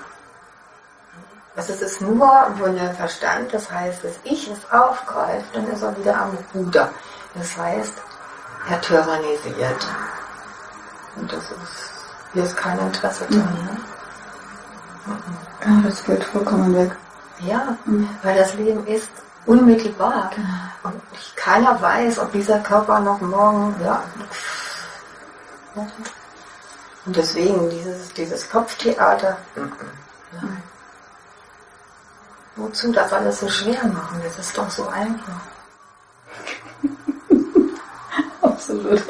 Also es ist nur, wo der Verstand, das heißt, dass ich es aufgreife, dann ist er wieder am Ruder. Das heißt, er tyrannisiert. Und das ist, hier ist kein Interesse dran. Mhm. Ne? Ja, das fällt vollkommen weg. Ja, mhm. Weil das Leben ist unmittelbar. Genau. Und keiner weiß, ob dieser Körper noch morgen, ja. Und deswegen dieses, dieses Kopftheater, nein. Wozu das alles so schwer machen? Das ist doch so einfach. Absolut.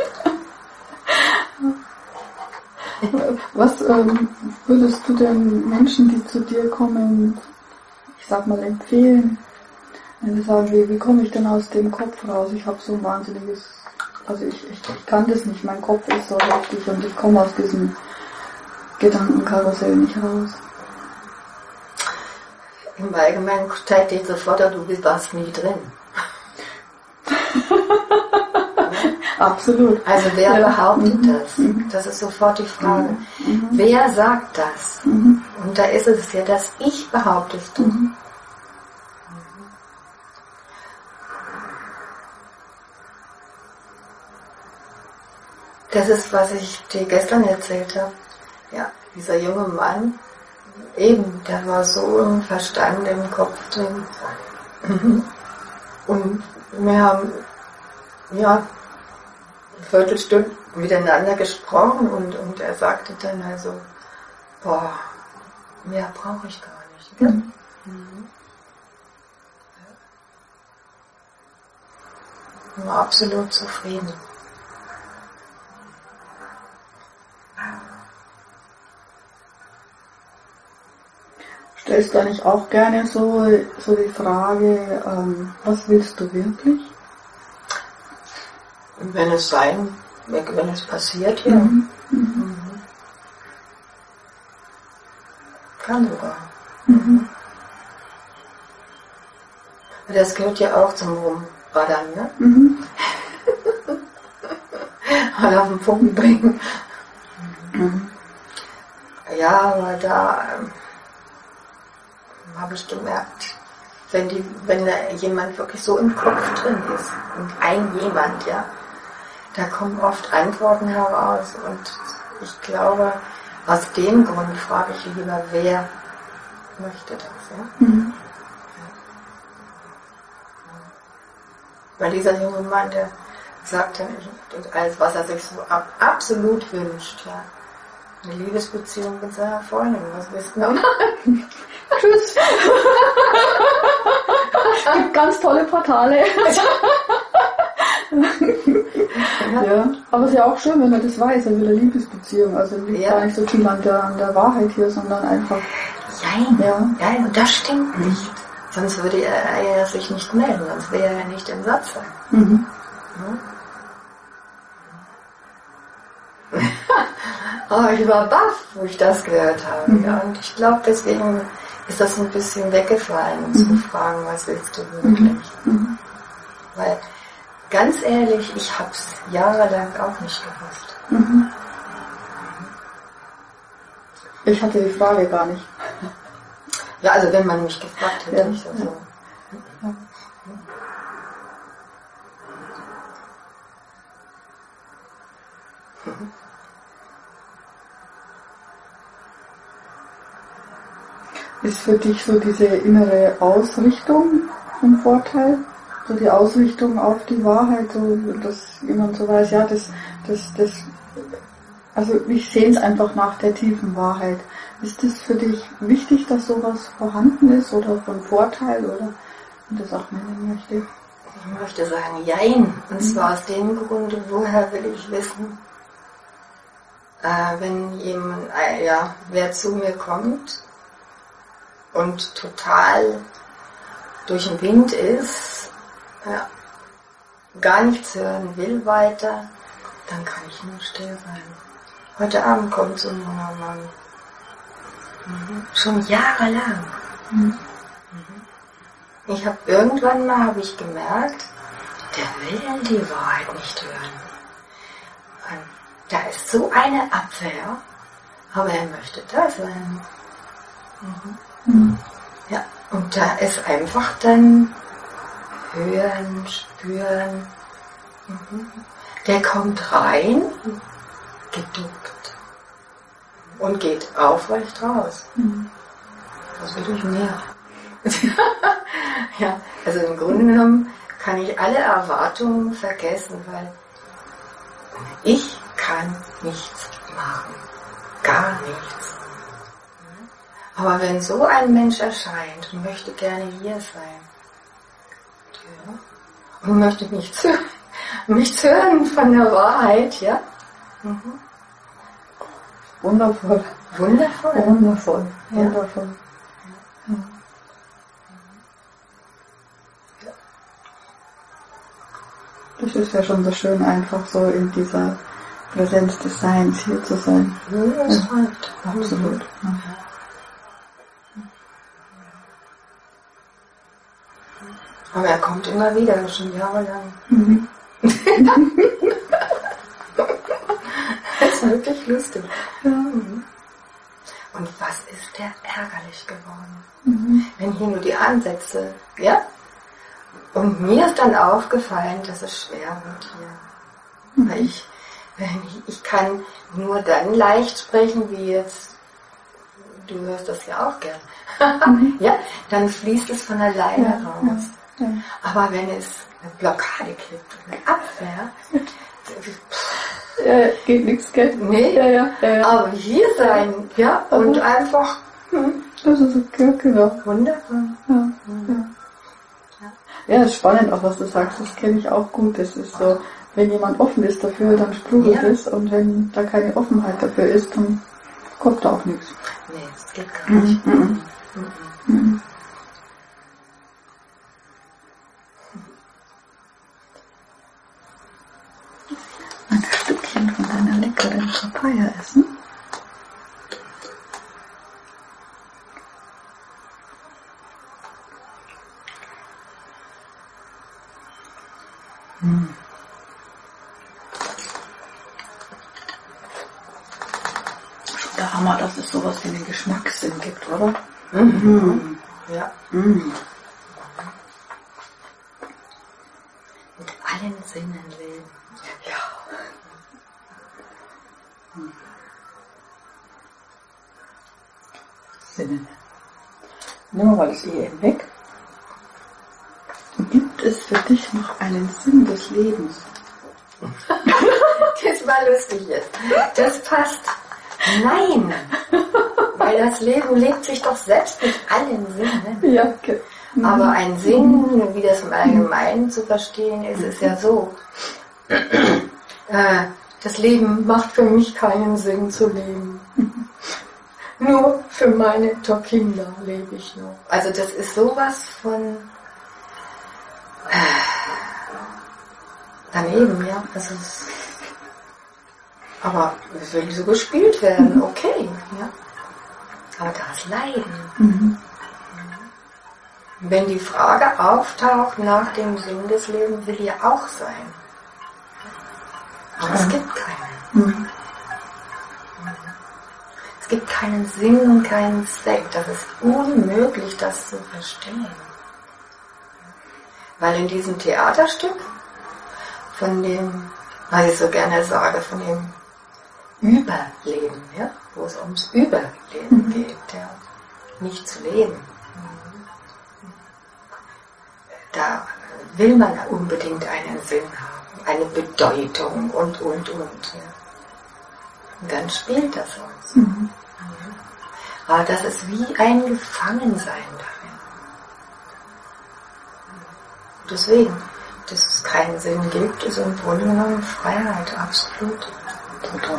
Was ähm, würdest du den Menschen, die zu dir kommen, ich sag mal, empfehlen? Wenn sie sagen, wie, wie komme ich denn aus dem Kopf raus? Ich habe so ein wahnsinniges, also ich, ich, ich kann das nicht, mein Kopf ist so heftig und ich komme aus diesem Gedankenkarussell nicht raus. Im Allgemeinen steigt dir sofort, du bist das nie drin. Absolut. Also wer ja. behauptet mhm. das? Das ist sofort die Frage. Mhm. Wer sagt das? Mhm. Und da ist es ja, dass ich behauptest du. Mhm. Das ist, was ich dir gestern erzählt habe. Ja, dieser junge Mann, eben, der war so im Verstand im Kopf drin. Und wir haben, ja, eine Viertelstunde miteinander gesprochen und, und er sagte dann also, boah, mehr brauche ich gar nicht. Gell? Mhm. Mhm. Ich war absolut zufrieden. Stellst du eigentlich auch gerne so, so die Frage, ähm, was willst du wirklich? Wenn es sein, wenn es passiert, ja. Mhm. Mhm. Kann sogar. Mhm. Das gehört ja auch zum Rumraddern, ne? Mhm. Mal auf den Punkt bringen. Mhm. Ja, aber da ähm, habe ich gemerkt, wenn, die, wenn da jemand wirklich so im Kopf drin ist, und ein jemand, ja, da kommen oft Antworten heraus und ich glaube, aus dem Grund frage ich lieber, wer möchte das, ja? Mhm. Weil dieser junge Mann, der sagte, alles, was er sich so ab, absolut wünscht, ja, eine Liebesbeziehung mit seiner Freundin, was willst du noch machen? Tschüss. Es gibt ganz tolle Portale. Ja, aber es ist ja auch schön, wenn er das weiß, er will eine Liebesbeziehung. Also liegt ja. gar nicht so viel an der, an der Wahrheit hier, sondern einfach... Nein, ja. Nein, und das stimmt nicht. Sonst würde er, er sich nicht melden, sonst wäre er nicht im Satz sein. Mhm. Ja? Oh, ich war baff, wo ich das gehört habe. Mhm. Ja, und ich glaube, deswegen ist das ein bisschen weggefallen, um mhm. zu fragen, was willst du wirklich? Mhm. Weil ganz ehrlich, ich habe es jahrelang auch nicht gewusst. Mhm. Ich hatte die Frage gar nicht. Ja, also wenn man mich gefragt hätte, Ja, ich das ja. so. Ja. Ist für dich so diese innere Ausrichtung ein Vorteil? So die Ausrichtung auf die Wahrheit, so dass jemand so weiß, ja, das, das, das, also ich sehe es einfach nach der tiefen Wahrheit. Ist es für dich wichtig, dass sowas vorhanden ist oder von Vorteil oder wie du das auch nennen möchtest? Ich möchte sagen, jein. Und zwar aus dem Grunde, woher will ich wissen, äh, wenn jemand, äh, ja, wer zu mir kommt und total durch den Wind ist, ja, gar nichts hören will weiter, dann kann ich nur still sein. Heute Abend kommt so ein junger Mann. Mhm. Schon jahrelang. Mhm. Mhm. Ich habe irgendwann mal habe ich gemerkt, der will die Wahrheit nicht hören. Und da ist so eine Abwehr, aber er möchte da sein. Mhm. Mhm. Ja, und da ist einfach dann hören, spüren. Mhm. Der kommt rein, geduckt und geht aufrecht raus. Mhm. Das wird durch mehr. Ja, also im Grunde genommen kann ich alle Erwartungen vergessen, weil ich kann nichts machen. Gar nichts. Aber wenn so ein Mensch erscheint und möchte gerne hier sein, ja, und möchte nichts hören, nichts hören von der Wahrheit, ja. Mhm. Wundervoll. Wundervoll. Wundervoll. Ja. Wundervoll. Ja. Das ist ja schon so schön, einfach so in dieser Präsenz des Seins hier zu sein. Ja, das ja. Reicht. Absolut. Ja. Aber er kommt immer wieder, schon jahrelang. Mhm. Das ist wirklich lustig. Ja. Mhm. Und was ist der ärgerlich geworden? Mhm. Wenn hier nur die Ansätze, ja? Und mir ist dann aufgefallen, dass es schwer wird hier. Mhm. Weil ich, wenn ich, ich kann nur dann leicht sprechen, wie jetzt, du hörst das ja auch gern. Mhm. Ja, dann fließt es von alleine Ja, raus. ja, ja. Aber wenn es eine Blockade gibt, eine Abwehr, ja, geht nichts, gell? nee, ja, ja, ja, ja. aber hier sein, ja, und mhm. einfach, hm, das ist okay, genau. wundervoll. Ja, ja. Ja, das ist spannend auch, was du sagst, das kenne ich auch gut. Das ist so, wenn jemand offen ist dafür, dann sprudelt ja. es, und wenn da keine Offenheit dafür ist, dann kommt da auch nichts. Nee, das geht gar nicht. Mhm. Mhm. Mhm. Mhm. Ein Stückchen von deiner leckeren Papaya essen. Hm. Schon der Hammer, dass es sowas wie einen Geschmackssinn gibt, oder? Mhm. Ja. Mhm. Mit allen Sinnen leben. Ja. Hm. Sinnen. Nehmen wir mal das E M weg. Gibt es für dich noch einen Sinn des Lebens? Das war lustig jetzt. Das passt. Nein. Weil das Leben lebt sich doch selbst mit allen Sinnen. Ja, okay. Mhm. Aber ein Sinn, wie das im Allgemeinen zu verstehen ist, ist ja so. Das Leben macht für mich keinen Sinn zu leben. Nur für meine Kinder lebe ich noch. Also das ist sowas von daneben, ja. Das ist, aber es will so gespielt werden, okay, ja. Aber da ist Leiden. Mhm. wenn die Frage auftaucht nach dem Sinn des Lebens, will ja auch sein. Aber es gibt keinen. Mhm. Es gibt keinen Sinn und keinen Zweck. Das ist unmöglich, das zu verstehen. Weil in diesem Theaterstück, von dem, was ich so gerne sage, von dem Überleben, ja, wo es ums Überleben mhm. geht, ja, nicht zu leben. Da will man unbedingt einen Sinn haben, eine Bedeutung und, und, und. Ja. Und dann spielt das uns. Mhm. Aber das ist wie ein Gefangensein darin. Deswegen, dass es keinen Sinn gibt, ist im Grunde genommen Freiheit, absolut. Total.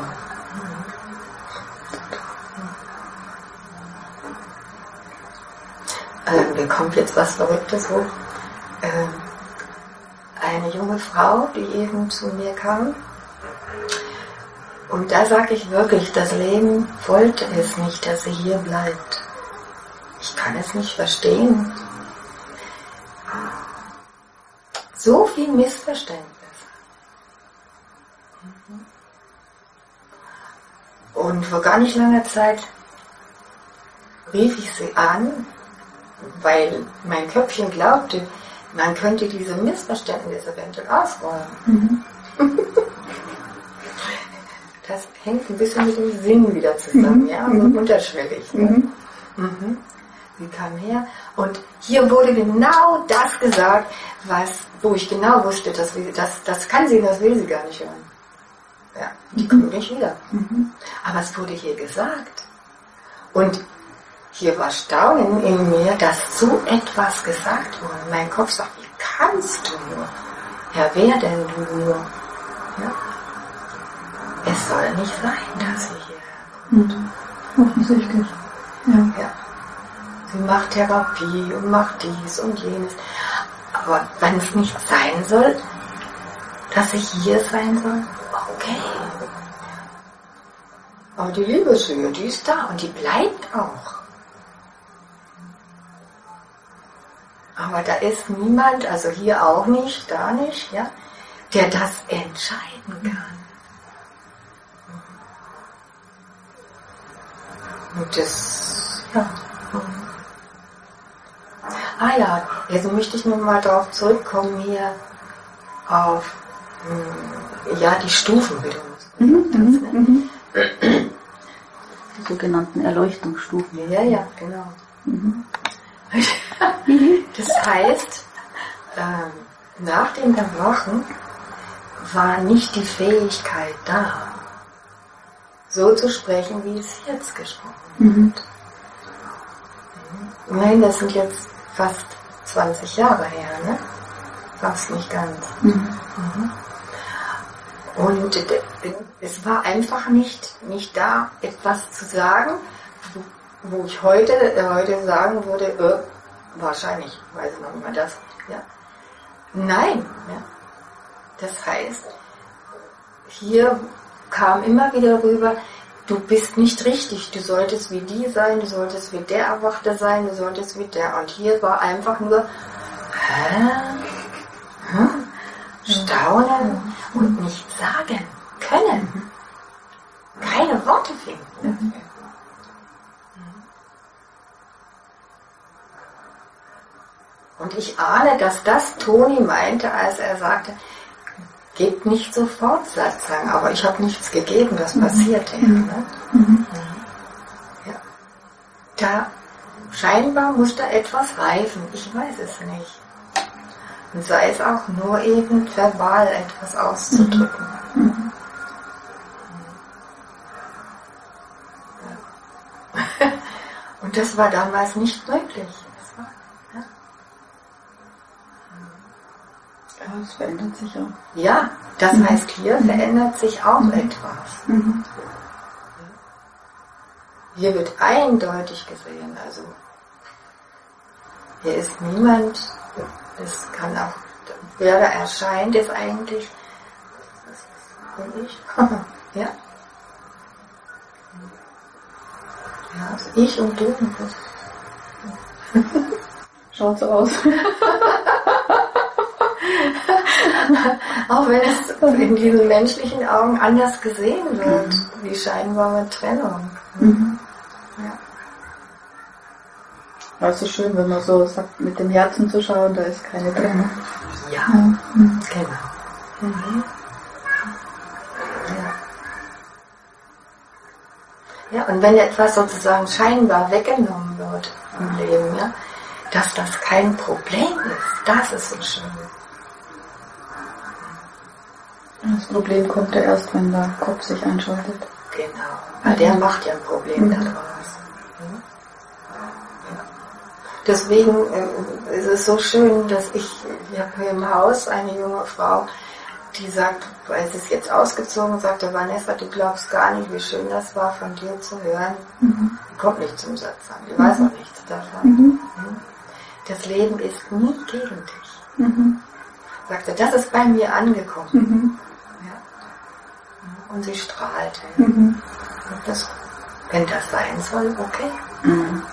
Ähm, mir kommt jetzt was Verrücktes hoch. Ähm, eine junge Frau, die eben zu mir kam. Und da sage ich wirklich, das Leben wollte es nicht, dass sie hier bleibt. Ich kann es nicht verstehen. So viel Missverständnis. Und vor gar nicht langer Zeit rief ich sie an, weil mein Köpfchen glaubte, man könnte diese Missverständnisse eventuell ausräumen. Mhm. Das hängt ein bisschen mit dem Sinn wieder zusammen, mhm. ja, so mhm. unterschwellig. Ne? Mhm. Mhm. Sie kam her und hier wurde genau das gesagt, was, wo ich genau wusste, dass wir, das, das kann sie, das will sie gar nicht hören. Ja, die mhm. kommt nicht wieder. Mhm. Aber es wurde hier gesagt. Und hier war Staunen in mir, dass so etwas gesagt wurde. Mein Kopf sagt, wie kannst du nur? Ja, wer denn du nur? Ja? Es soll nicht sein, dass sie hierher kommt. Mhm. Offensichtlich. Ja. Ja. Sie macht Therapie und macht dies und jenes. Aber wenn es nicht sein soll, dass ich hier sein soll, okay. Aber die Liebeshöhe, die ist da und die bleibt auch. Aber da ist niemand, also hier auch nicht, da nicht, ja, der das entscheiden kann. Und das, ja. Ah ja, jetzt möchte ich nochmal darauf zurückkommen hier auf, ja, die Stufen, wie du uns mhm, hast, ne? mhm. Die sogenannten Erleuchtungsstufen. Ja, ja, genau. Mhm. Das heißt, äh, nach dem Erwachen war nicht die Fähigkeit da, so zu sprechen, wie es jetzt gesprochen mhm. wird. Immerhin, das sind jetzt fast zwanzig Jahre her, ne? Fast nicht ganz. Mhm. Mhm. Und es war einfach nicht, nicht da, etwas zu sagen, wo ich heute, heute sagen würde, äh, wahrscheinlich, weiß ich noch nicht mal das, ja. Nein, ja. Das heißt, hier kam immer wieder rüber, du bist nicht richtig, du solltest wie die sein, du solltest wie der Erwachte sein, du solltest wie der. Und hier war einfach nur, hä? Hm? Staunen und nichts sagen können. Keine Worte finden. Und ich ahne, dass das Toni meinte, als er sagte, gebt nicht sofort Satzang, aber ich habe nichts gegeben, das passierte ja. Ne? Mhm. Ja. Da scheinbar muss da etwas reifen, ich weiß es nicht. Und sei es auch nur eben verbal etwas auszudrücken. Mhm. Ja. Und das war damals nicht möglich. Das war, ja. Ja, es verändert sich auch. Ja, das mhm. heißt, hier mhm. verändert sich auch mhm. etwas. Mhm. Hier wird eindeutig gesehen, also hier ist niemand, es kann auch, wer da erscheint, ist eigentlich, das bin ich, ja. Ja, also ich und du. Und das. schaut so aus. Auch wenn es in diesen menschlichen Augen anders gesehen wird, mhm. wie scheinbare Trennung. Mhm. Ja. Aber es ist schön, wenn man so sagt, mit dem Herzen zu schauen, da ist keine Trennung. Ja, mhm. genau. Mhm. Ja. Ja, und wenn etwas sozusagen scheinbar weggenommen wird im Leben, ja, dass das kein Problem ist, das ist so schön. Das Problem kommt ja erst, wenn der Kopf sich einschaltet. Genau, weil der macht ja ein Problem mhm. daraus. Mhm. Ja. Deswegen äh, ist es so schön, dass ich, ich habe hier im Haus eine junge Frau, die sagt, weil sie ist jetzt ausgezogen, sagte, Vanessa, du glaubst gar nicht, wie schön das war, von dir zu hören. Mhm. Die kommt nicht zum Satz an, die mhm. weiß auch nichts davon. Mhm. Das Leben ist nie gegen dich. Mhm. Sagte, das ist bei mir angekommen. Mhm. Ja. Und sie strahlte. Mhm. Und das, wenn das sein soll, okay. Mhm.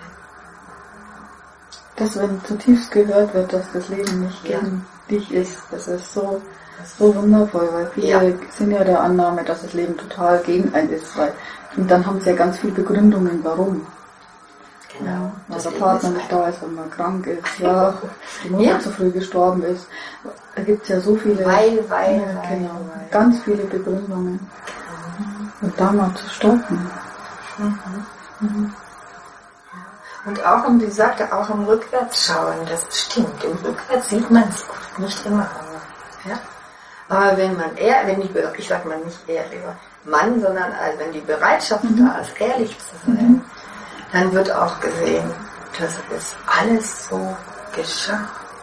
Das, wenn zutiefst gehört wird, dass das Leben nicht gegen ja. dich ist, das ist so, so wundervoll, weil viele ja. sind ja der Annahme, dass das Leben total gegen einen ist, weil, und dann haben sie ja ganz viele Begründungen, warum. Genau. Ja, weil der Partner nicht da ist, wenn man krank ist, ja, die Mutter ja. zu früh gestorben ist. Da gibt es ja so viele, weil, weil, ja, weil, genau, weil. ganz viele Begründungen. Mhm. Und da mal zu stoppen. Mhm. Mhm. Und auch, um, wie sagte, auch im Rückwärtsschauen, das stimmt. Im Rückwärts sieht man es oft nicht immer. Ja? Aber wenn man eher, wenn die, ich sag mal nicht eher lieber Mann, sondern also wenn die Bereitschaft mhm. da ist, ehrlich zu sein, mhm. dann wird auch gesehen, dass es alles so geschah.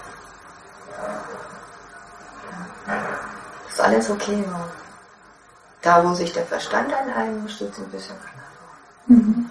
Dass alles okay war. Da, wo sich der Verstand an einem steht, ein bisschen knapp. Mhm.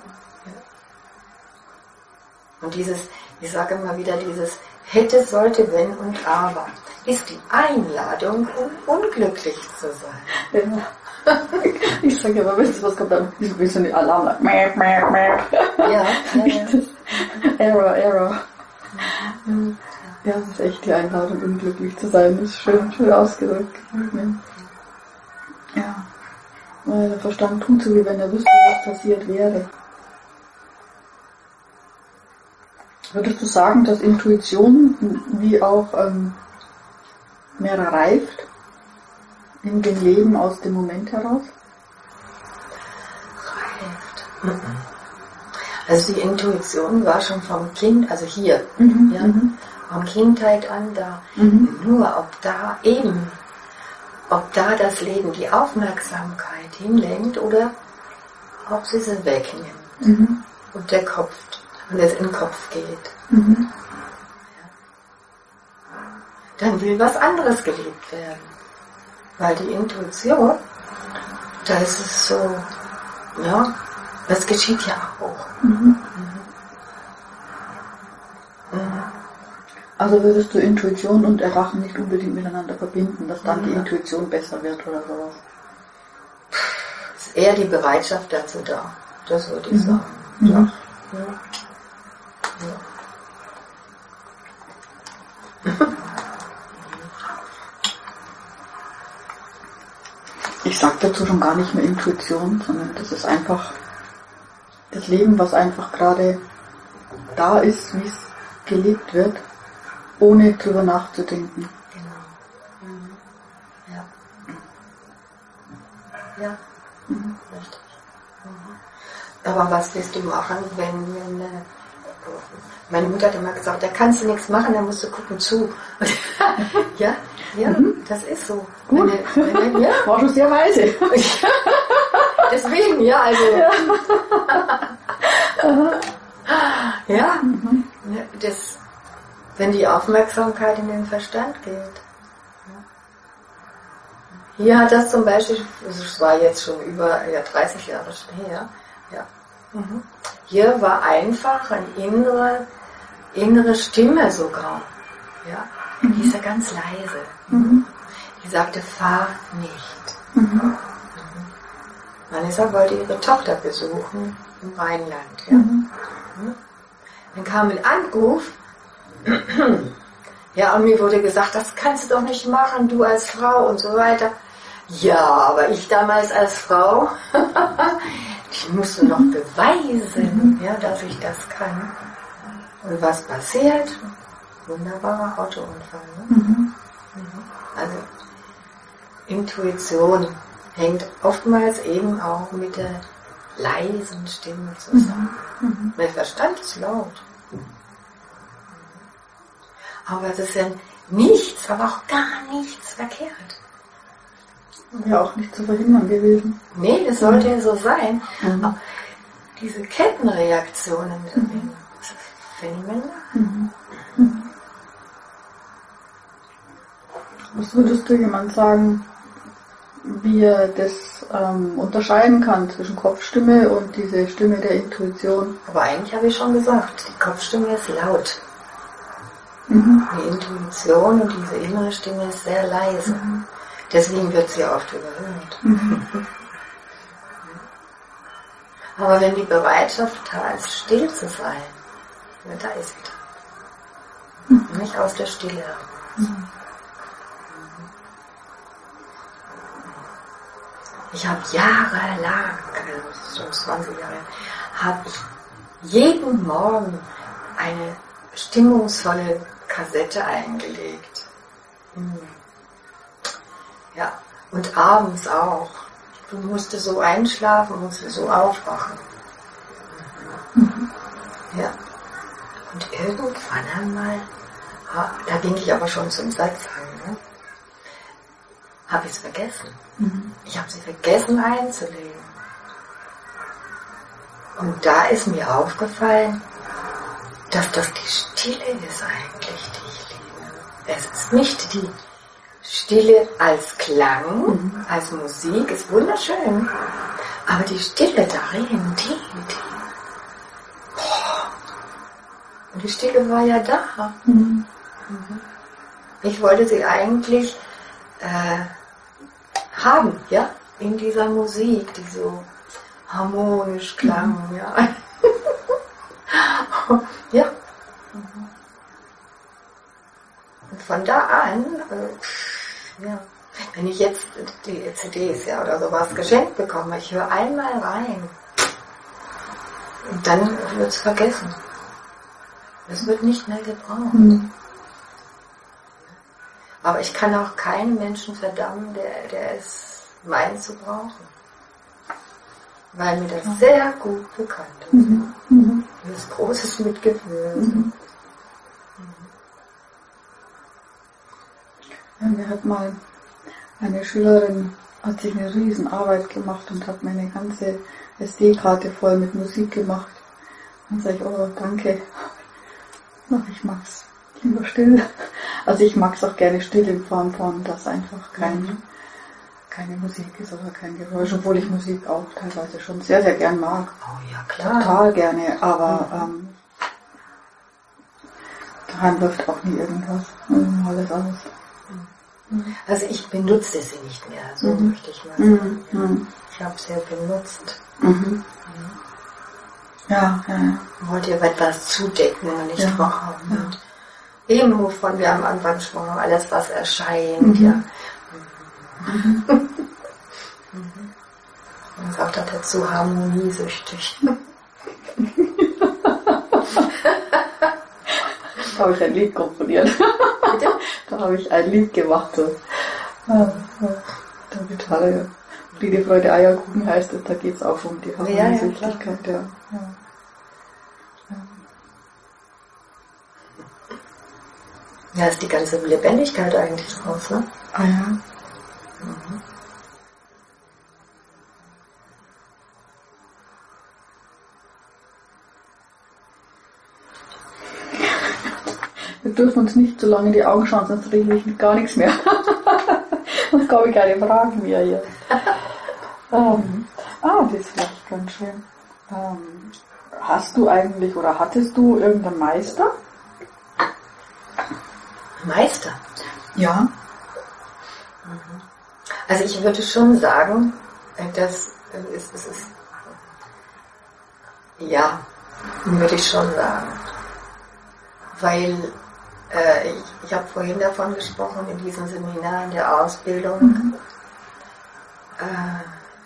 Und dieses, ich sage immer wieder, dieses hätte, sollte, wenn und aber, ist die Einladung, um unglücklich zu sein. Ja. Ich sage aber, wenn was kommt, dann ist ein bisschen die Alarm. Mäh, mäh, mäh. Ja, ja, ja. Error, Error. Mhm. Ja, das ist echt die Einladung, unglücklich zu sein. Das ist schön, schön ausgedrückt. Ja. Weil der Verstand tut so, wie wenn er wüsste, was passiert wäre. Würdest du sagen, dass Intuition wie auch ähm, mehr reift in dem Leben aus dem Moment heraus? Reift. Also die Intuition war schon vom Kind, also hier, mhm, ja, mhm. von Kindheit an da. Mhm. Nur ob da eben, ob da das Leben die Aufmerksamkeit hinlenkt oder ob sie sie wegnimmt mhm. und der Kopf und es in den Kopf geht. Mhm. Dann will was anderes gelebt werden. Weil die Intuition, da ist es so, ja, das geschieht ja auch. Mhm. Mhm. Mhm. Also würdest du Intuition und Erwachen nicht unbedingt miteinander verbinden, dass dann mhm. die Intuition besser wird oder sowas? Ist eher die Bereitschaft dazu da. Das würde ich mhm. sagen. Mhm. Ja. Ja. Ich sage dazu schon gar nicht mehr Intuition, sondern das ist einfach das Leben, was einfach gerade da ist, wie es gelebt wird, ohne drüber nachzudenken. Genau. Mhm. Ja. Ja. Mhm. Richtig. Mhm. Aber was willst du machen, wenn, wenn äh, meine Mutter hat immer gesagt, da kannst du nichts machen, da musst du gucken zu. ja, ja, mhm. das ist so. Gut. Wenn, wenn, wenn, ja. War schon sehr weise. Deswegen, ja, also. Ja, ja mhm. das, wenn die Aufmerksamkeit in den Verstand geht. Hier hat das zum Beispiel, das war jetzt schon über ja, dreißig Jahre her, ja. Mhm. Hier war einfach eine innere, innere Stimme sogar. Ja? Mhm. Die ist ja ganz leise. Mhm. Die sagte, fahr nicht. Mhm. Mhm. Vanessa wollte ihre Tochter besuchen im Rheinland. Ja? Mhm. Mhm. Dann kam ein Anruf Ja, und mir wurde gesagt, das kannst du doch nicht machen, du als Frau und so weiter. Ja, aber ich damals als Frau, ich musste noch beweisen, ja, dass ich das kann. Und was passiert? Wunderbarer Autounfall. Ne? Mhm. Also Intuition hängt oftmals eben auch mit der leisen Stimme zusammen. Mhm. Der Verstand ist laut. Aber es ist ja nichts, aber auch gar nichts verkehrt. Ja, auch nicht zu verhindern gewesen. Nee, das sollte ja so sein. Mhm. Aber diese Kettenreaktionen, mhm. das ist phänomenal. Mhm. Mhm. Was würdest du jemand sagen, wie er das ähm, unterscheiden kann zwischen Kopfstimme und diese Stimme der Intuition? Aber eigentlich habe ich schon gesagt, die Kopfstimme ist laut. Mhm. Die Intuition und diese innere Stimme ist sehr leise. Mhm. Deswegen wird sie oft überhört. Mhm. Aber wenn die Bereitschaft da ist, still zu sein, ja, da ist sie. Mhm. Nicht aus der Stille. Mhm. Ich habe jahrelang, also schon zwanzig Jahre, habe ich jeden Morgen eine stimmungsvolle Kassette eingelegt. Mhm. Ja, und abends auch. Du musstest so einschlafen, musste so aufwachen. Mhm. Ja. Und irgendwann einmal, da ging ich aber schon zum Satzhang, ne? Habe ich es vergessen. Mhm. Ich habe sie vergessen einzulegen. Und da ist mir aufgefallen, dass das die Stille ist eigentlich, die ich liebe. Es ist nicht die Stille als Klang, mhm. als Musik, ist wunderschön. Aber die Stille darin, die, die. Boah. Und die Stille war ja da. Mhm. Mhm. Ich wollte sie eigentlich äh, haben, ja, in dieser Musik, die so harmonisch klang, mhm. ja. Ja. Mhm. Und von da an, äh, ja, wenn ich jetzt die C Ds ja oder sowas geschenkt bekomme, ich höre einmal rein und dann wird es vergessen. Es wird nicht mehr gebraucht. Mhm. Aber ich kann auch keinen Menschen verdammen, der, der es meint zu brauchen. Weil mir das sehr gut bekannt ist. Mhm. Mhm. Mir ist großes Mitgefühl. Mhm. Ja, mir hat mal eine Schülerin, hat sich eine Riesenarbeit gemacht und hat meine ganze S D-Karte voll mit Musik gemacht. Dann sage ich, oh danke, ach, ich mag's lieber still. Also ich mag's auch gerne still in Form von, dass einfach kein, mhm. keine Musik ist oder kein Geräusch, obwohl ich Musik auch teilweise schon sehr, sehr gern mag. Oh ja, klar. Total gerne, aber mhm. ähm, daheim läuft auch nie irgendwas. Mhm, alles, alles. Also ich benutze sie nicht mehr, so mhm. möchte ich mal sagen. Mhm. Ich habe sie ja benutzt. Mhm. Ja, ja, ja. Ich wollte ja etwas zudecken und nicht ja. machen. Ja. Und eben wovon wir am Anfang sprachen, alles was erscheint, mhm. ja. Mhm. Mhm. Man sagt auch dazu harmoniesüchtig. Da habe ich ein Lied komponiert. Da habe ich ein Lied gemacht. So. Ja, der Gitarre. Friede, Freude, Eierkuchen heißt es, da geht es auch um die Harmoniesüchtigkeit. Ja, ja, ja. Ja. Ja, ist die ganze Lebendigkeit eigentlich draus, ne? Ah ja. Mhm. Wir dürfen uns nicht so lange in die Augen schauen, sonst rede ich mit gar nichts mehr. Sonst komme ich keine Fragen mehr hier. ähm, ah, das ist vielleicht ganz schön. Ähm, hast du eigentlich oder hattest du irgendeinen Meister? Meister? Ja. Also ich würde schon sagen, dass es, es ist, ja, würde ich schon sagen. Weil äh, ich, ich habe vorhin davon gesprochen, in diesem Seminar, in der Ausbildung. Mhm. Äh,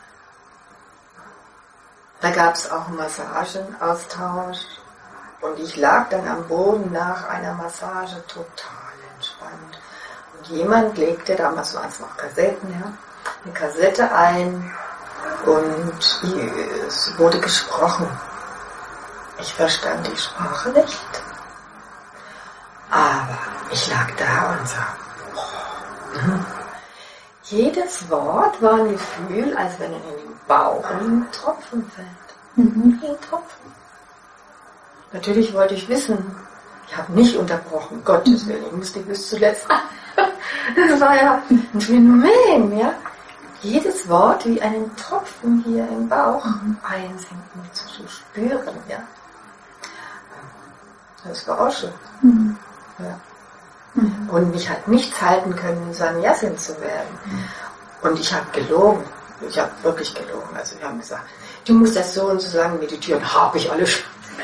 da gab es auch einen Massagenaustausch und ich lag dann am Boden nach einer Massage total entspannt. Und jemand legte, damals waren es noch Kassetten, ja, eine Kassette ein und es wurde gesprochen. Ich verstand die Sprache nicht, aber ich lag da und sah, oh. Jedes Wort war ein Gefühl, als wenn in den Bauch ein Tropfen fällt. Mhm. Ein Tropfen. Natürlich wollte ich wissen, ich habe nicht unterbrochen, Gottes Willen, ich musste bis zuletzt. Das war ja ein Phänomen, ja. Jedes Wort wie einen Tropfen hier im Bauch mhm. einsinken zu, zu spüren, ja. Das war auch schön. Mhm. Ja. Mhm. Und mich hat nichts halten können, Sannyasin zu werden. Mhm. Und ich habe gelogen. Ich habe wirklich gelogen. Also wir haben gesagt, du musst das so und so sagen, meditieren, habe ich alles.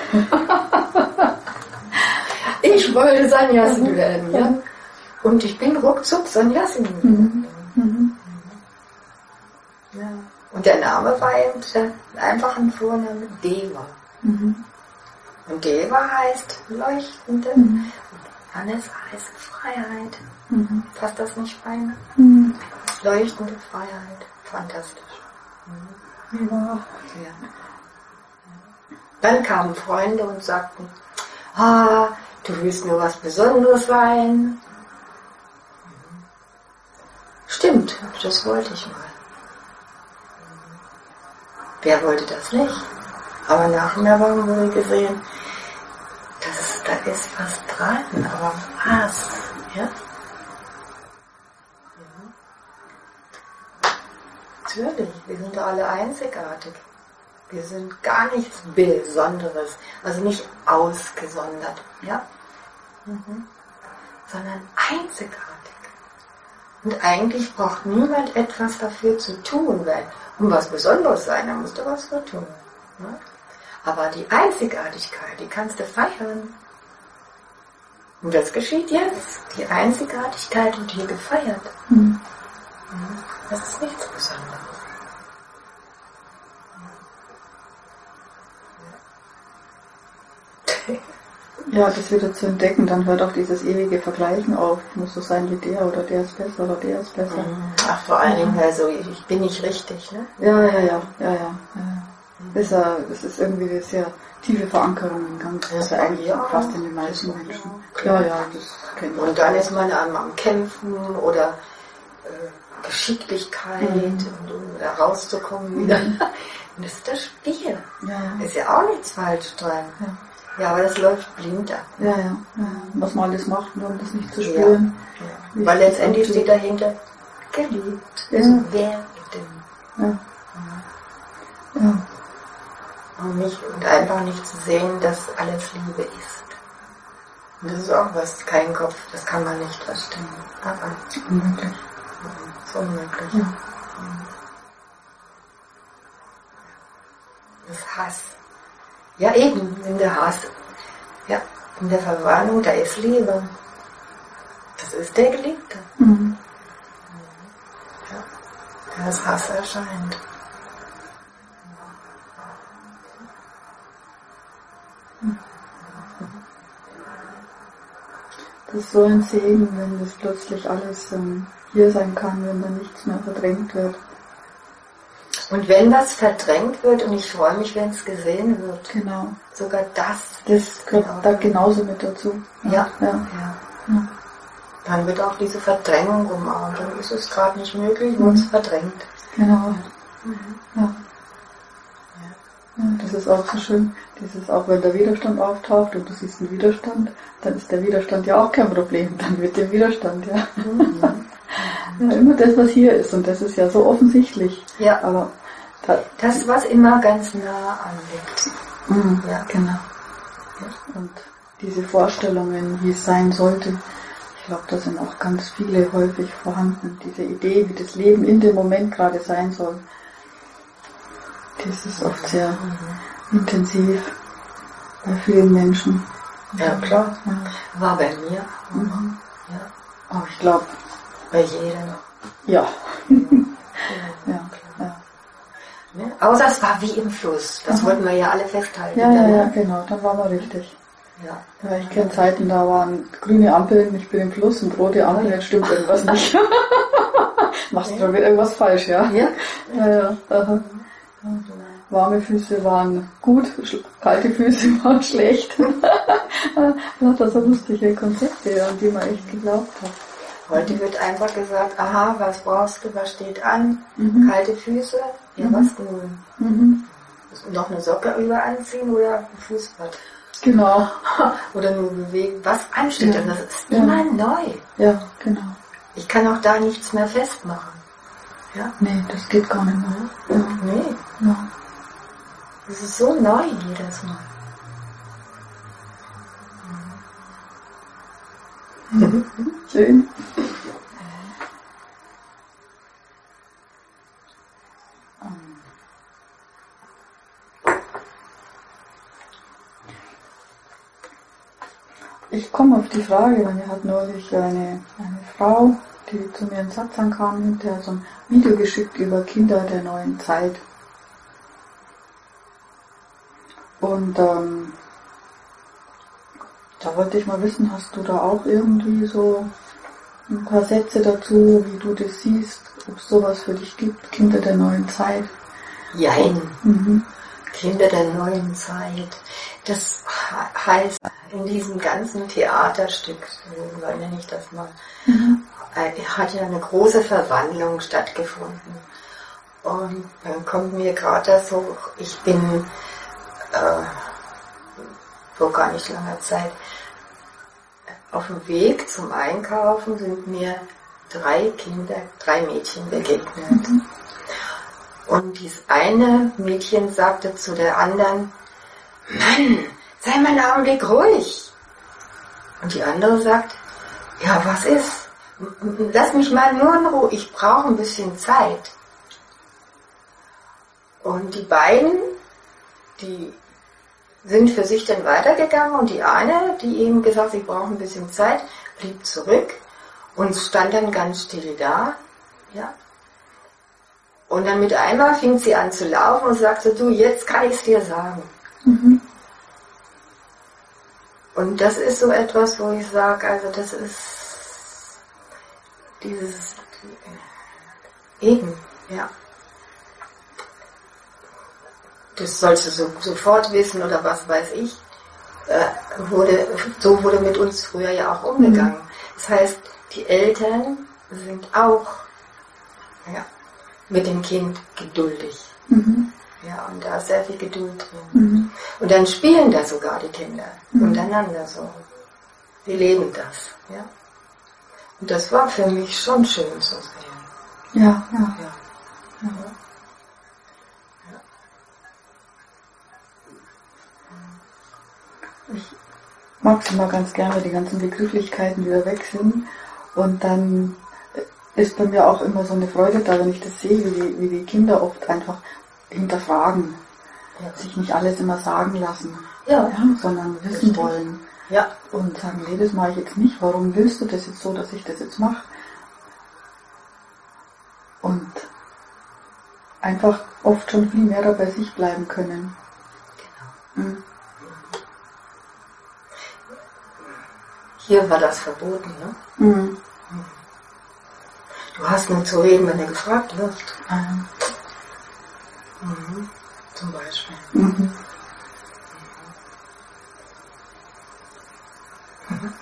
Ich wollte Sannyasin werden, ja. Und ich bin ruckzuck Sannyasin geworden. Mhm. Mhm. Ja. Und der Name war eben einfach ein Vorname, Deva. Mhm. Und Deva heißt leuchtende. Mhm. Und Hannes heißt Freiheit. Mhm. Passt das nicht fein? Mhm. Leuchtende Freiheit. Fantastisch. Mhm. Ja. Ja. Dann kamen Freunde und sagten, ah, du willst nur was Besonderes sein. Stimmt, das wollte ich mal. Wer wollte das nicht? Aber nach einer Woche wurde gesehen, dass da ist was dran, aber was? Ja? Mhm. Natürlich, wir sind alle einzigartig. Wir sind gar nichts Besonderes, also nicht ausgesondert, ja? Mhm. Sondern einzigartig. Und eigentlich braucht niemand etwas dafür zu tun, weil um was Besonderes sein, dann musst du was für tun. Ne? Aber die Einzigartigkeit, die kannst du feiern. Und das geschieht jetzt. Die Einzigartigkeit wird hier gefeiert. Mhm. Das ist nichts Besonderes. Ja, das wieder zu entdecken, dann hört auch dieses ewige Vergleichen auf. Muss so sein wie der oder der ist besser oder der ist besser. Ach, vor allen Dingen, also ich bin nicht richtig, ne? Ja, ja, ja, ja, ja. ja. Das, ist ja, das ist irgendwie eine sehr tiefe Verankerung im Ganzen. Das ist ja eigentlich ja, fast in den meisten Menschen. Ja, ja, das kennt man. Und dann ist man am, am Kämpfen oder äh, Geschicklichkeit mhm. und um da rauszukommen wieder. Mhm. Und das ist das Spiel. Ja. Ist ja auch nichts falsch dran. Ja. Ja, aber das läuft blind ab. Ja, ja, ja. Was man alles macht, nur um das nicht zu spüren. Ja. Ja. Weil letztendlich steht dahinter, geliebt. Ja. Also werden. Ja. Ja. Und, nicht, und einfach nicht zu sehen, dass alles Liebe ist. Und das ist auch was, kein Kopf, das kann man nicht verstehen. Aber unmöglich. Das ist unmöglich. Ja. Das Hass. Ja, eben, in der Hass, ja, in der Verwarnung, da ist Liebe. Das ist der Geliebte. Mhm. Ja, da ist Hass erscheint. Das ist so ein Segen, wenn das plötzlich alles ähm, hier sein kann, wenn dann nichts mehr verdrängt wird. Und wenn was verdrängt wird, und ich freue mich, wenn es gesehen wird. Genau. Sogar das. Das gehört genau. da genauso mit dazu. Ja. Ja. Ja. Ja. Dann wird auch diese Verdrängung umarmt. Dann ist es gerade nicht möglich, nur mhm. es verdrängt. Genau. Mhm. Ja. Ja. Das ist auch so schön. Dieses, auch wenn der Widerstand auftaucht und du siehst einen Widerstand, dann ist der Widerstand ja auch kein Problem. Dann wird der Widerstand, ja. Mhm. Ja, immer das, was hier ist. Und das ist ja so offensichtlich. Ja. Aber da, das, was immer ganz nah anliegt. Mhm, ja, genau. Ja. Und diese Vorstellungen, wie es sein sollte, ich glaube, da sind auch ganz viele häufig vorhanden. Diese Idee, wie das Leben in dem Moment gerade sein soll. Das ist oft sehr mhm. intensiv bei vielen Menschen. Ja, klar. Ja. War bei mir. Mhm. Ja. Aber ich glaube, bei jedem. Ja. Ja. Ja. Ja. Ne? Außer es war wie im Fluss. Das Aha. wollten wir ja alle festhalten. Ja, ja, dann, ja, ne? genau, dann waren wir richtig. Ja. Ja, ich kenne Zeiten, da waren grüne Ampeln, ich bin im Fluss und rote Ampeln, jetzt stimmt irgendwas nicht. Machst du schon wieder irgendwas falsch, ja? Ja. Ja, ja. Aha. Warme Füße waren gut, kalte Füße waren schlecht. Man hat da so lustige Konzepte, an die man echt geglaubt hat. Heute wird einfach gesagt, aha, was brauchst du, was steht an? Mhm. Kalte Füße? Ja, Mhm. was nun? Mhm. Noch eine Socke über anziehen oder ein Fußbad? Genau. Oder nur bewegen, was ansteht. Ja. Und das ist Ja. immer neu. Ja, genau. Ich kann auch da nichts mehr festmachen. Ja? Nee, das geht gar nicht mehr. Ja. Nee, Ja. das ist so neu jedes Mal. Schön. Ich komme auf die Frage, weil mir hat neulich eine, eine Frau, die zu mir in Satzang kam, hinterher so ein Video geschickt über Kinder der neuen Zeit. Und ähm, da wollte ich mal wissen, hast du da auch irgendwie so ein paar Sätze dazu, wie du das siehst, ob es sowas für dich gibt, Kinder der neuen Zeit? Jein. Mhm. Kinder der neuen Zeit. Das heißt, in diesem ganzen Theaterstück, so nenne ich das mal, Mhm. hat ja eine große Verwandlung stattgefunden. Und dann kommt mir gerade das so, ich bin äh, vor gar nicht langer Zeit auf dem Weg zum Einkaufen sind mir drei Kinder, drei Mädchen begegnet. Mhm. Und dieses eine Mädchen sagte zu der anderen, Mann, sei mal einen Augenblick ruhig. Und die andere sagt, ja, was ist? Lass mich mal nur in Ruhe, ich brauche ein bisschen Zeit. Und die beiden, die sind für sich dann weitergegangen und die eine, die eben gesagt, sie braucht ein bisschen Zeit, blieb zurück und stand dann ganz still da, ja. Und dann mit einmal fing sie an zu laufen und sagte, du, jetzt kann ich es dir sagen. Mhm. Und das ist so etwas, wo ich sage, also das ist dieses eben, ja. Das sollst du so, sofort wissen oder was weiß ich. Äh, wurde, so wurde mit uns früher ja auch umgegangen. Mhm. Das heißt, die Eltern sind auch ja, mit dem Kind geduldig. Mhm. Ja, und da ist sehr viel Geduld drin. Mhm. Und dann spielen da sogar die Kinder mhm. untereinander so. Sie leben das. Ja. Und das war für mich schon schön zu sehen. Ja, ja. ja. ja. Ich mag es immer ganz gerne, die ganzen Begrifflichkeiten, die da weg sind. Und dann ist bei mir auch immer so eine Freude da, wenn ich das sehe, wie die, wie die Kinder oft einfach hinterfragen. Ja. Sich nicht alles immer sagen lassen, ja. Ja, sondern wissen Richtig. wollen. Ja. Und sagen, nee, das mache ich jetzt nicht. Warum willst du das jetzt so, dass ich das jetzt mache? Und einfach oft schon viel mehr bei sich bleiben können. Genau. Mhm. Hier war das verboten, ne? Mhm. Du hast nur zu reden, wenn er gefragt wird. Mhm. Mhm. Zum Beispiel. Mhm. Mhm.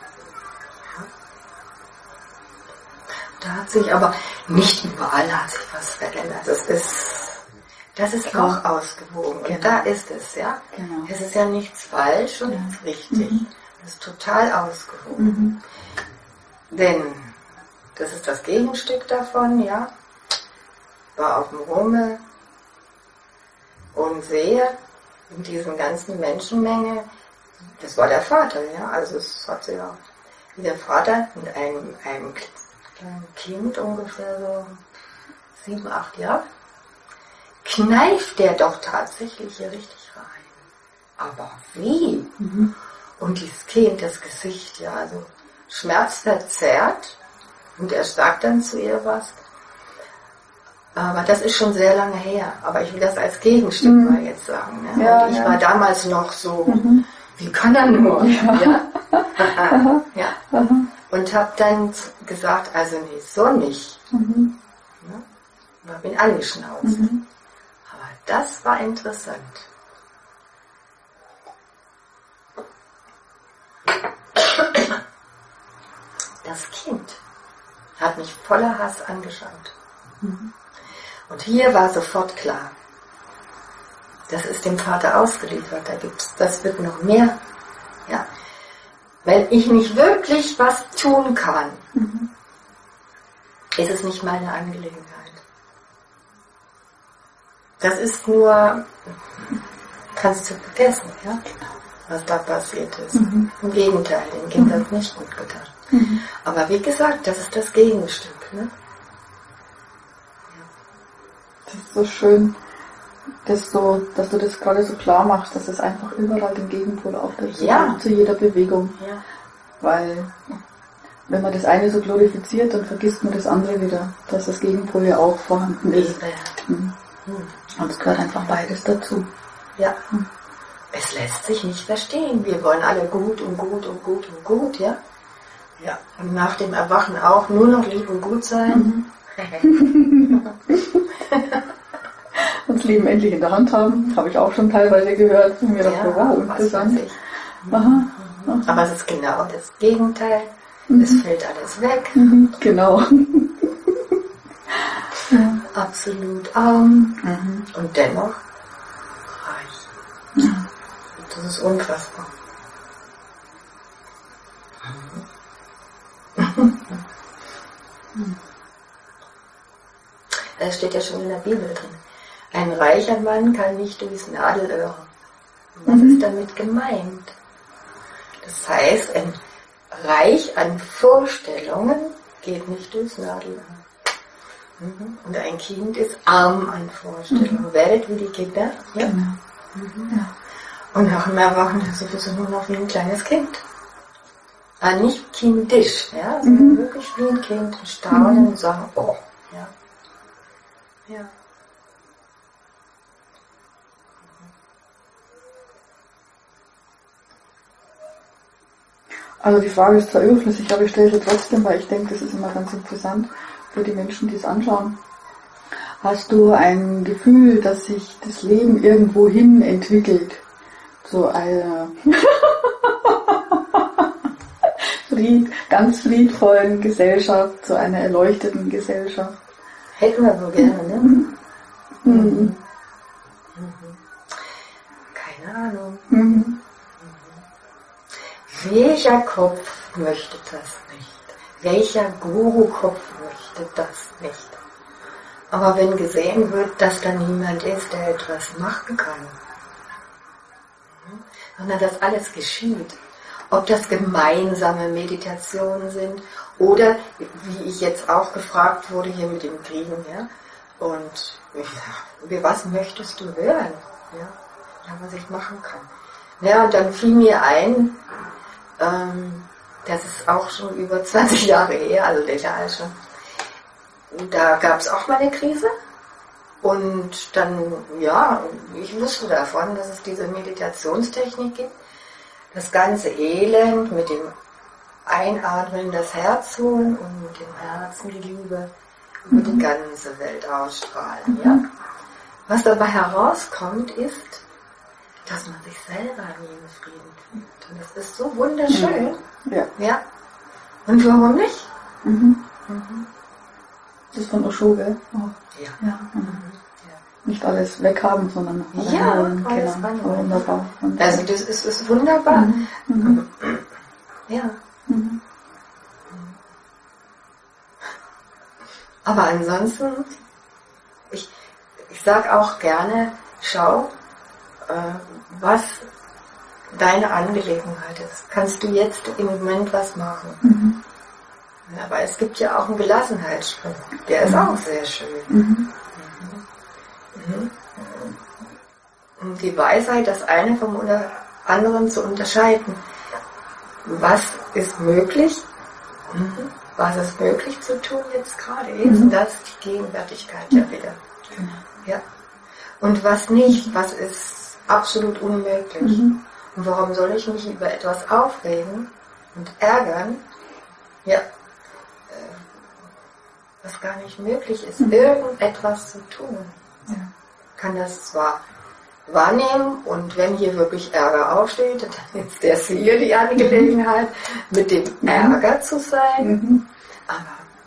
Da hat sich aber nicht überall hat sich was verändert. Das ist, das ist Klar. auch ausgewogen. Genau. Und da ist es, ja. Genau. Es ist ja nichts falsch und ja. nichts richtig. Mhm. Das ist total ausgewogen. Mhm. Denn das ist das Gegenstück davon, ja. War auf dem Rummel und sehe in diesen ganzen Menschenmenge, das war der Vater, ja. Also es hat sie ja wie der Vater mit einem, einem kleinen Kind ungefähr so sieben, acht Jahre, kneift der doch tatsächlich hier richtig rein. Aber wie? Mhm. Und dieses Kind, das Gesicht, ja, also schmerzverzerrt. Und er sagt dann zu ihr was. Aber das ist schon sehr lange her. Aber ich will das als Gegenstück mhm. mal jetzt sagen. Ne? Ja, und ich ja. war damals noch so, mhm. wie kann er nur? Ja. Ja. ja. Mhm. Und habe dann gesagt, also nee, so nicht. Mhm. Ja? Bin angeschnauzt. Mhm. Aber das war interessant. Das Kind hat mich voller Hass angeschaut. Mhm. Und hier war sofort klar, das ist dem Vater ausgeliefert, da gibt's, das wird noch mehr. Ja. Wenn ich nicht wirklich was tun kann, mhm. ist es nicht meine Angelegenheit. Das ist nur, kannst du vergessen, ja, was da passiert ist. Mhm. Im Gegenteil, den Kindern mhm. hat nicht gut getan. Mhm. Aber wie gesagt, das ist das Gegenstück. Ne? Das ist so schön, dass du, dass du das gerade so klar machst, dass es einfach überall den Gegenpol auftritt, ja. zu jeder Bewegung. Ja. Weil wenn man das eine so glorifiziert, dann vergisst man das andere wieder, dass das Gegenpol ja auch vorhanden ist. Mhm. Mhm. Und es gehört einfach beides dazu. Ja. Mhm. Es lässt sich nicht verstehen. Wir wollen alle gut und gut und gut und gut, ja? Ja. Und nach dem Erwachen auch nur noch lieb und gut sein. Mhm. Und das Leben endlich in der Hand haben, habe ich auch schon teilweise gehört. Und mir ja, dachte, wow, interessant. Aha. Mhm. Aber es ist genau das Gegenteil. Mhm. Es fällt alles weg. Mhm. Genau. Ja. Absolut arm. Mhm. Und dennoch reich. Ja. Das ist unfassbar. Das steht ja schon in der Bibel drin. Ein reicher Mann kann nicht durchs Nadelöhr. Was mhm. ist damit gemeint? Das heißt, ein Reich an Vorstellungen geht nicht durchs Nadelöhr. Mhm. Und ein Kind ist arm an Vorstellungen. Mhm. Werdet wie die Kinder. Ja? Genau. Mhm. Ja. Und nach dem Erwachen ist sowieso nur noch wie ein kleines Kind. Aber nicht kindisch, ja, sondern mhm. wirklich wie ein Kind staunen mhm. und sagen, oh, ja. Ja. Also die Frage ist zwar überflüssig, aber ich stelle sie trotzdem, weil ich denke, das ist immer ganz interessant für die Menschen, die es anschauen. Hast du ein Gefühl, dass sich das Leben irgendwo hin entwickelt? So eine Fried, ganz friedvollen Gesellschaft, zu einer erleuchteten Gesellschaft? Hätten wir so gerne, ne? Mhm. Mhm. Mhm. Keine Ahnung. Mhm. Welcher Kopf möchte das nicht? Welcher Guru-Kopf möchte das nicht? Aber wenn gesehen wird, dass da niemand ist, der etwas machen kann, sondern dass alles geschieht, ob das gemeinsame Meditationen sind oder, wie ich jetzt auch gefragt wurde hier mit dem Kriegen, ja, und ja, was möchtest du hören? Ja, ja, was ich machen kann. Ja, und dann fiel mir ein, ähm, das ist auch schon über zwanzig Jahre her, also länger schon. Da gab es auch mal eine Krise und dann, ja, ich wusste davon, dass es diese Meditationstechnik gibt. Das ganze Elend mit dem Einatmen in das Herz holen und mit dem Herzen die Liebe über die ganze Welt ausstrahlen. Ja? Was dabei herauskommt, ist, dass man sich selber in jedem Frieden fühlt. Und das ist so wunderschön. Ja. Ja. Und warum nicht? Mhm. Mhm. Das ist von Osho, gell? Oh. Ja. Ja. Mhm. Ja. Nicht alles weghaben, sondern noch ja, holen. alles genau. Wunderbar. Also das ist, ist wunderbar. Mhm. Mhm. Ja. Mhm. Aber ansonsten, ich, ich sag auch gerne, schau, äh, was deine Angelegenheit ist. Kannst du jetzt im Moment was machen? Mhm. Aber es gibt ja auch einen Gelassenheitsspruch, der ist mhm. auch sehr schön. Mhm. Mhm. Und die Weisheit, das eine vom anderen zu unterscheiden. was ist möglich, was ist möglich zu tun jetzt gerade ist, mhm. das ist die Gegenwärtigkeit ja wieder. Mhm. Ja. Und was nicht, was ist absolut unmöglich. Mhm. Und warum soll ich mich über etwas aufregen und ärgern, ja, was gar nicht möglich ist, mhm. irgendetwas zu tun. Ja. Kann das zwar wahrnehmen und wenn hier wirklich Ärger aufsteht, dann ist das hier die Angelegenheit, mhm. mit dem Ärger zu sein, mhm. aber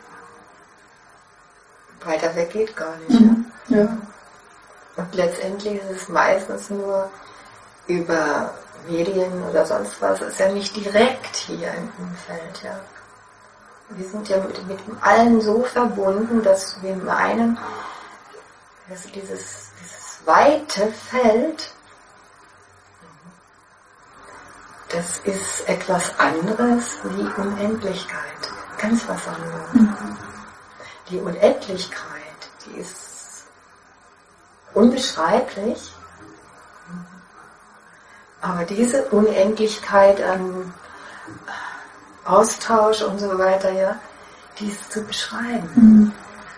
weiter weg geht gar nicht. Mhm. Ja. Ja. Und letztendlich ist es meistens nur über Medien oder sonst was, ist ja nicht direkt hier im Umfeld, ja. Wir sind ja mit, mit allen so verbunden, dass wir meinen, dass dieses, dieses weite Feld, das ist etwas anderes wie Unendlichkeit. Ganz was anderes. Mhm. Die Unendlichkeit, die ist unbeschreiblich, aber diese Unendlichkeit an Austausch und so weiter, ja, dies zu beschreiben. Mhm.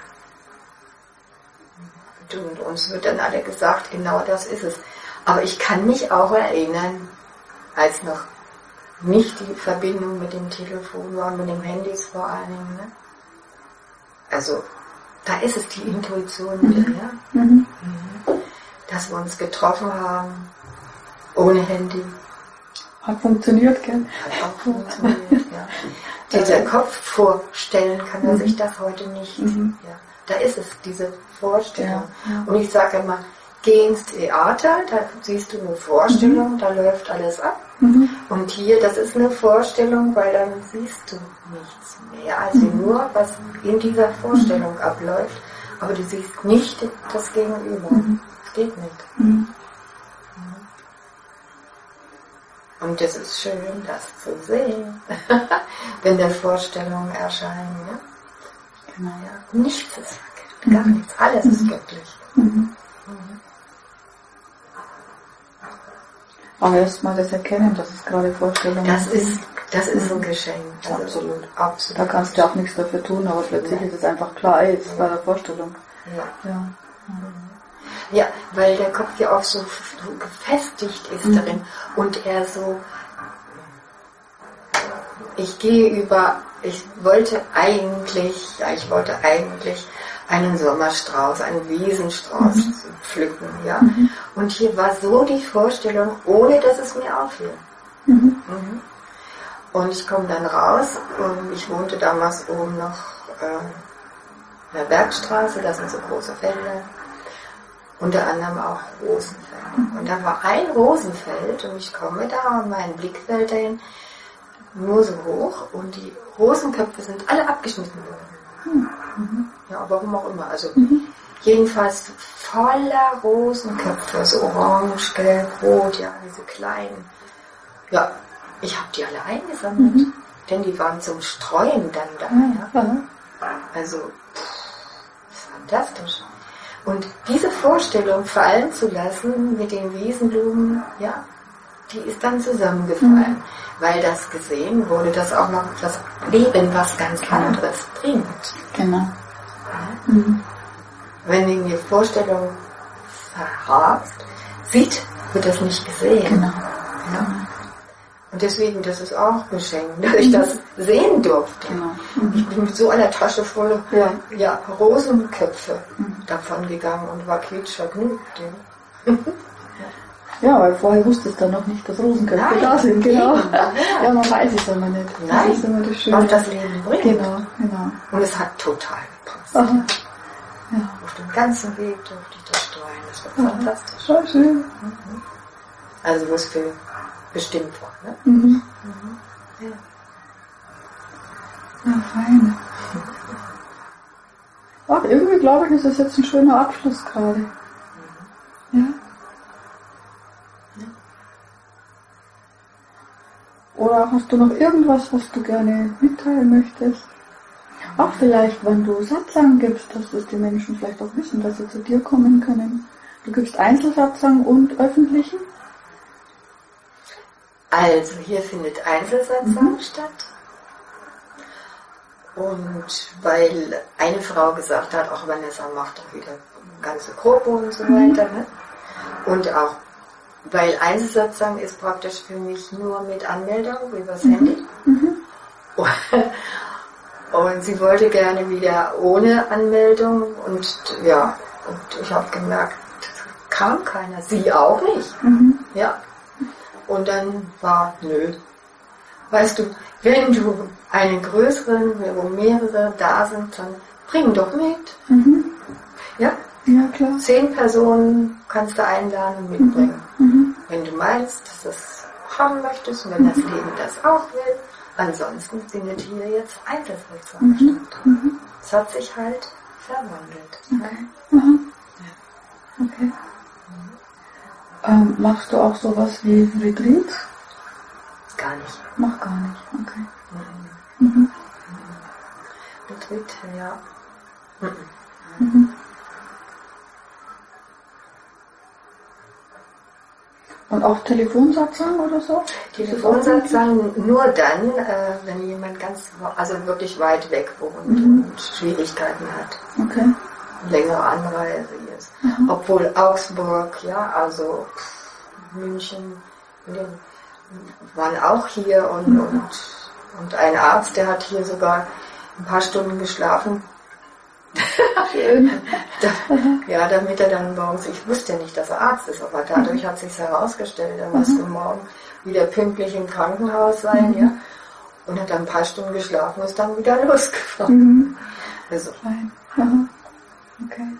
Und uns wird dann alle gesagt, genau das ist es. Aber ich kann mich auch erinnern, als noch nicht die Verbindung mit dem Telefon war und mit den Handys vor allen Dingen. Ne? Also, da ist es die Intuition mhm. wieder, ja. Mhm. Mhm. Dass wir uns getroffen haben, ohne Handy. Hat funktioniert, gell? Hat auch funktioniert, ja. Dieser Kopf vorstellen kann er mhm. sich das heute nicht. Mhm. Ja. Da ist es, diese Vorstellung. Ja, ja. Und ich sage immer, geh ins Theater, da siehst du eine Vorstellung, mhm. da läuft alles ab. Mhm. Und hier, das ist eine Vorstellung, weil dann siehst du nichts mehr, als mhm. nur, was in dieser Vorstellung mhm. abläuft. Aber du siehst nicht das Gegenüber. Mhm. Das geht nicht. Mhm. Und es ist schön, das zu sehen, wenn der Vorstellungen erscheinen. Ja? Genau, ja. Nichts ist verkehrt, gar mhm. nichts, alles mhm. ist göttlich. Mhm. Mhm. Aber erstmal das Erkennen, dass es gerade Vorstellungen das ist. Das ist ein Geschenk. Also absolut. absolut. Da kannst du auch nichts dafür tun, aber plötzlich ja. ist es einfach klar, ey, es war eine Vorstellung. Ja. Ja. Mhm. Ja, weil der Kopf ja auch so, so gefestigt ist mhm. darin und er so, ich gehe über, ich wollte eigentlich, ja, ich wollte eigentlich einen Sommerstrauß, einen Wiesenstrauß mhm. pflücken, ja. Mhm. Und hier war so die Vorstellung, ohne dass es mir auffiel. Mhm. Mhm. Und ich komme dann raus und ich wohnte damals oben noch äh, in der Bergstraße, das sind so große Felder. Unter anderem auch Rosenfeld. Und da war ein Rosenfeld und ich komme da und mein Blick fällt dahin nur so hoch und die Rosenköpfe sind alle abgeschnitten worden. Mhm. Ja, warum auch immer. Also mhm. jedenfalls voller Rosenköpfe, so orange, gelb, rot, ja, diese kleinen. Ja, ich habe die alle eingesammelt, mhm. denn die waren zum Streuen dann da. Ja. Ja. Also, pff, fantastisch. Und diese Vorstellung fallen zu lassen mit den Wiesenblumen, ja, die ist dann zusammengefallen, mhm. weil das gesehen wurde, dass auch noch das Leben was ganz anderes bringt. Genau. Ja? Mhm. Wenn du die Vorstellung verharrst, sieht, wird das nicht gesehen. Genau. Ja? Und deswegen, das ist auch geschenkt, dass ich das sehen durfte. Genau. Mhm. Ich bin mit so einer Tasche voll ja. Ja, Rosenköpfe mhm. davon gegangen und war quietschvergnügt. Ja. ja, weil vorher wusstest du noch nicht, dass Rosenköpfe Nein, da sind. Genau. Ja. ja, man weiß es aber nicht. Nein, das ist immer das Schöne. Was das Leben bringt. Genau, genau. Und es hat total gepasst. Aha. Ja. Auf dem ganzen Weg durfte ich das streuen. Das war Aha. fantastisch. Voll schön. Mhm. Also was für bestimmt war, ne? Mhm. Mhm. Ja. Ja, fein. Ach, irgendwie glaube ich, ist das jetzt ein schöner Abschluss gerade. Mhm. Ja? Ja? Oder hast du noch irgendwas, was du gerne mitteilen möchtest? Auch vielleicht, wenn du Satzang gibst, dass das die Menschen vielleicht auch wissen, dass sie zu dir kommen können. Du gibst Einzelsatzang und öffentlichen? Also hier findet Einzelsatzang Mhm. statt. Und weil eine Frau gesagt hat, auch Vanessa macht doch wieder ganze Gruppe und so Mhm. weiter. Ne? Und auch, weil Einzelsatzang ist praktisch für mich nur mit Anmeldung übers Handy. Mhm. Und sie wollte gerne wieder ohne Anmeldung und ja, und ich habe gemerkt, kam keiner, sie auch nicht. Mhm. Ja. Und dann war, nö. Weißt du, wenn du einen größeren, wo mehrere da sind, dann bring doch mit. Mhm. Ja, Ja, klar. zehn Personen kannst du einladen und mitbringen. Mhm. Wenn du meinst, dass du es haben möchtest und wenn das Leben das auch will. Ansonsten findet hier jetzt Einzelsatzang Mhm. statt. Mhm. Es hat sich halt verwandelt. Okay. Mhm. Okay. Ähm, machst du auch sowas wie Retreats? Gar nicht. Mach gar nicht. Okay. Mhm. Mhm. Betritt, ja. Mhm. Mhm. Und auch Telefonsatzang oder so? Telefonsatzang nur dann, äh, wenn jemand ganz, also wirklich weit weg wohnt Mhm. und Schwierigkeiten hat. Okay. Längere Anreise ist. Mhm. Obwohl Augsburg, ja, also pff, München, die waren auch hier und, Mhm. und, und ein Arzt, der hat hier sogar ein paar Stunden geschlafen. Schön. Da, ja, damit er dann morgens, ich wusste ja nicht, dass er Arzt ist, aber dadurch hat sich herausgestellt, er musste morgen wieder pünktlich im Krankenhaus sein, Mhm. ja, und hat dann ein paar Stunden geschlafen und ist dann wieder losgefahren. Mhm. Also, Fein. Aha. Okay.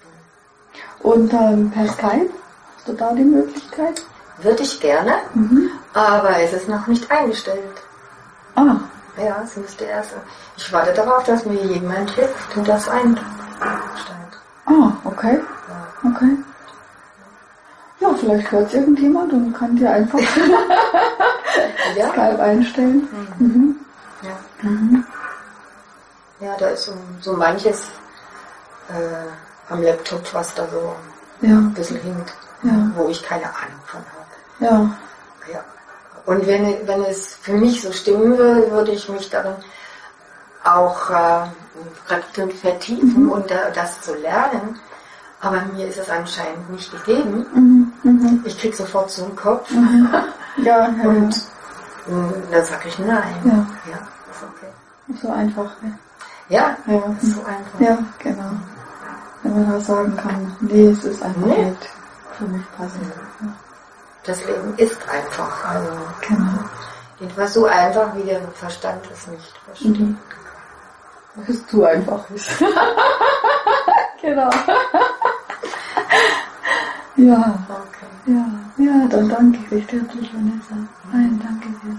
Und ähm, per Skype? Hast du da die Möglichkeit? würde ich gerne, Mhm. aber es ist noch nicht eingestellt. Ah. Ja, es müsste erst, ich warte darauf, dass mir jemand hilft und das einstellt. Ah, okay. Ja. Okay. Ja, vielleicht hört es irgendjemand und kann dir einfach Ja? Skype einstellen. Mhm. Ja. Mhm. Ja, da ist so, so manches äh, am Laptop, was da so Ja. ein bisschen hinkt, Ja. wo ich keine Ahnung von habe. Ja. Ja. Und wenn, wenn es für mich so stimmen würde, würde ich mich darin auch äh, vertiefen Mhm. und äh, das zu lernen. Aber mir ist es anscheinend nicht gegeben. Mhm. Mhm. Ich krieg sofort so einen Kopf. Mhm. Ja, ja, Und ja. mh, dann sage ich nein. Ja. Ja, ist okay. So einfach. Ne? Ja, Ja. ist so einfach. Ja, genau. Wenn man da sagen kann, nee, es ist einfach Nee. nicht für mich passend. Ja. Das Leben ist einfach. Also Genau. jedenfalls so einfach, wie der Verstand es nicht versteht. Mhm. Weil es zu einfach ist. Genau. Ja, Okay. ja, ja, dann danke ich recht herzlich, Vanessa. Nein, danke dir.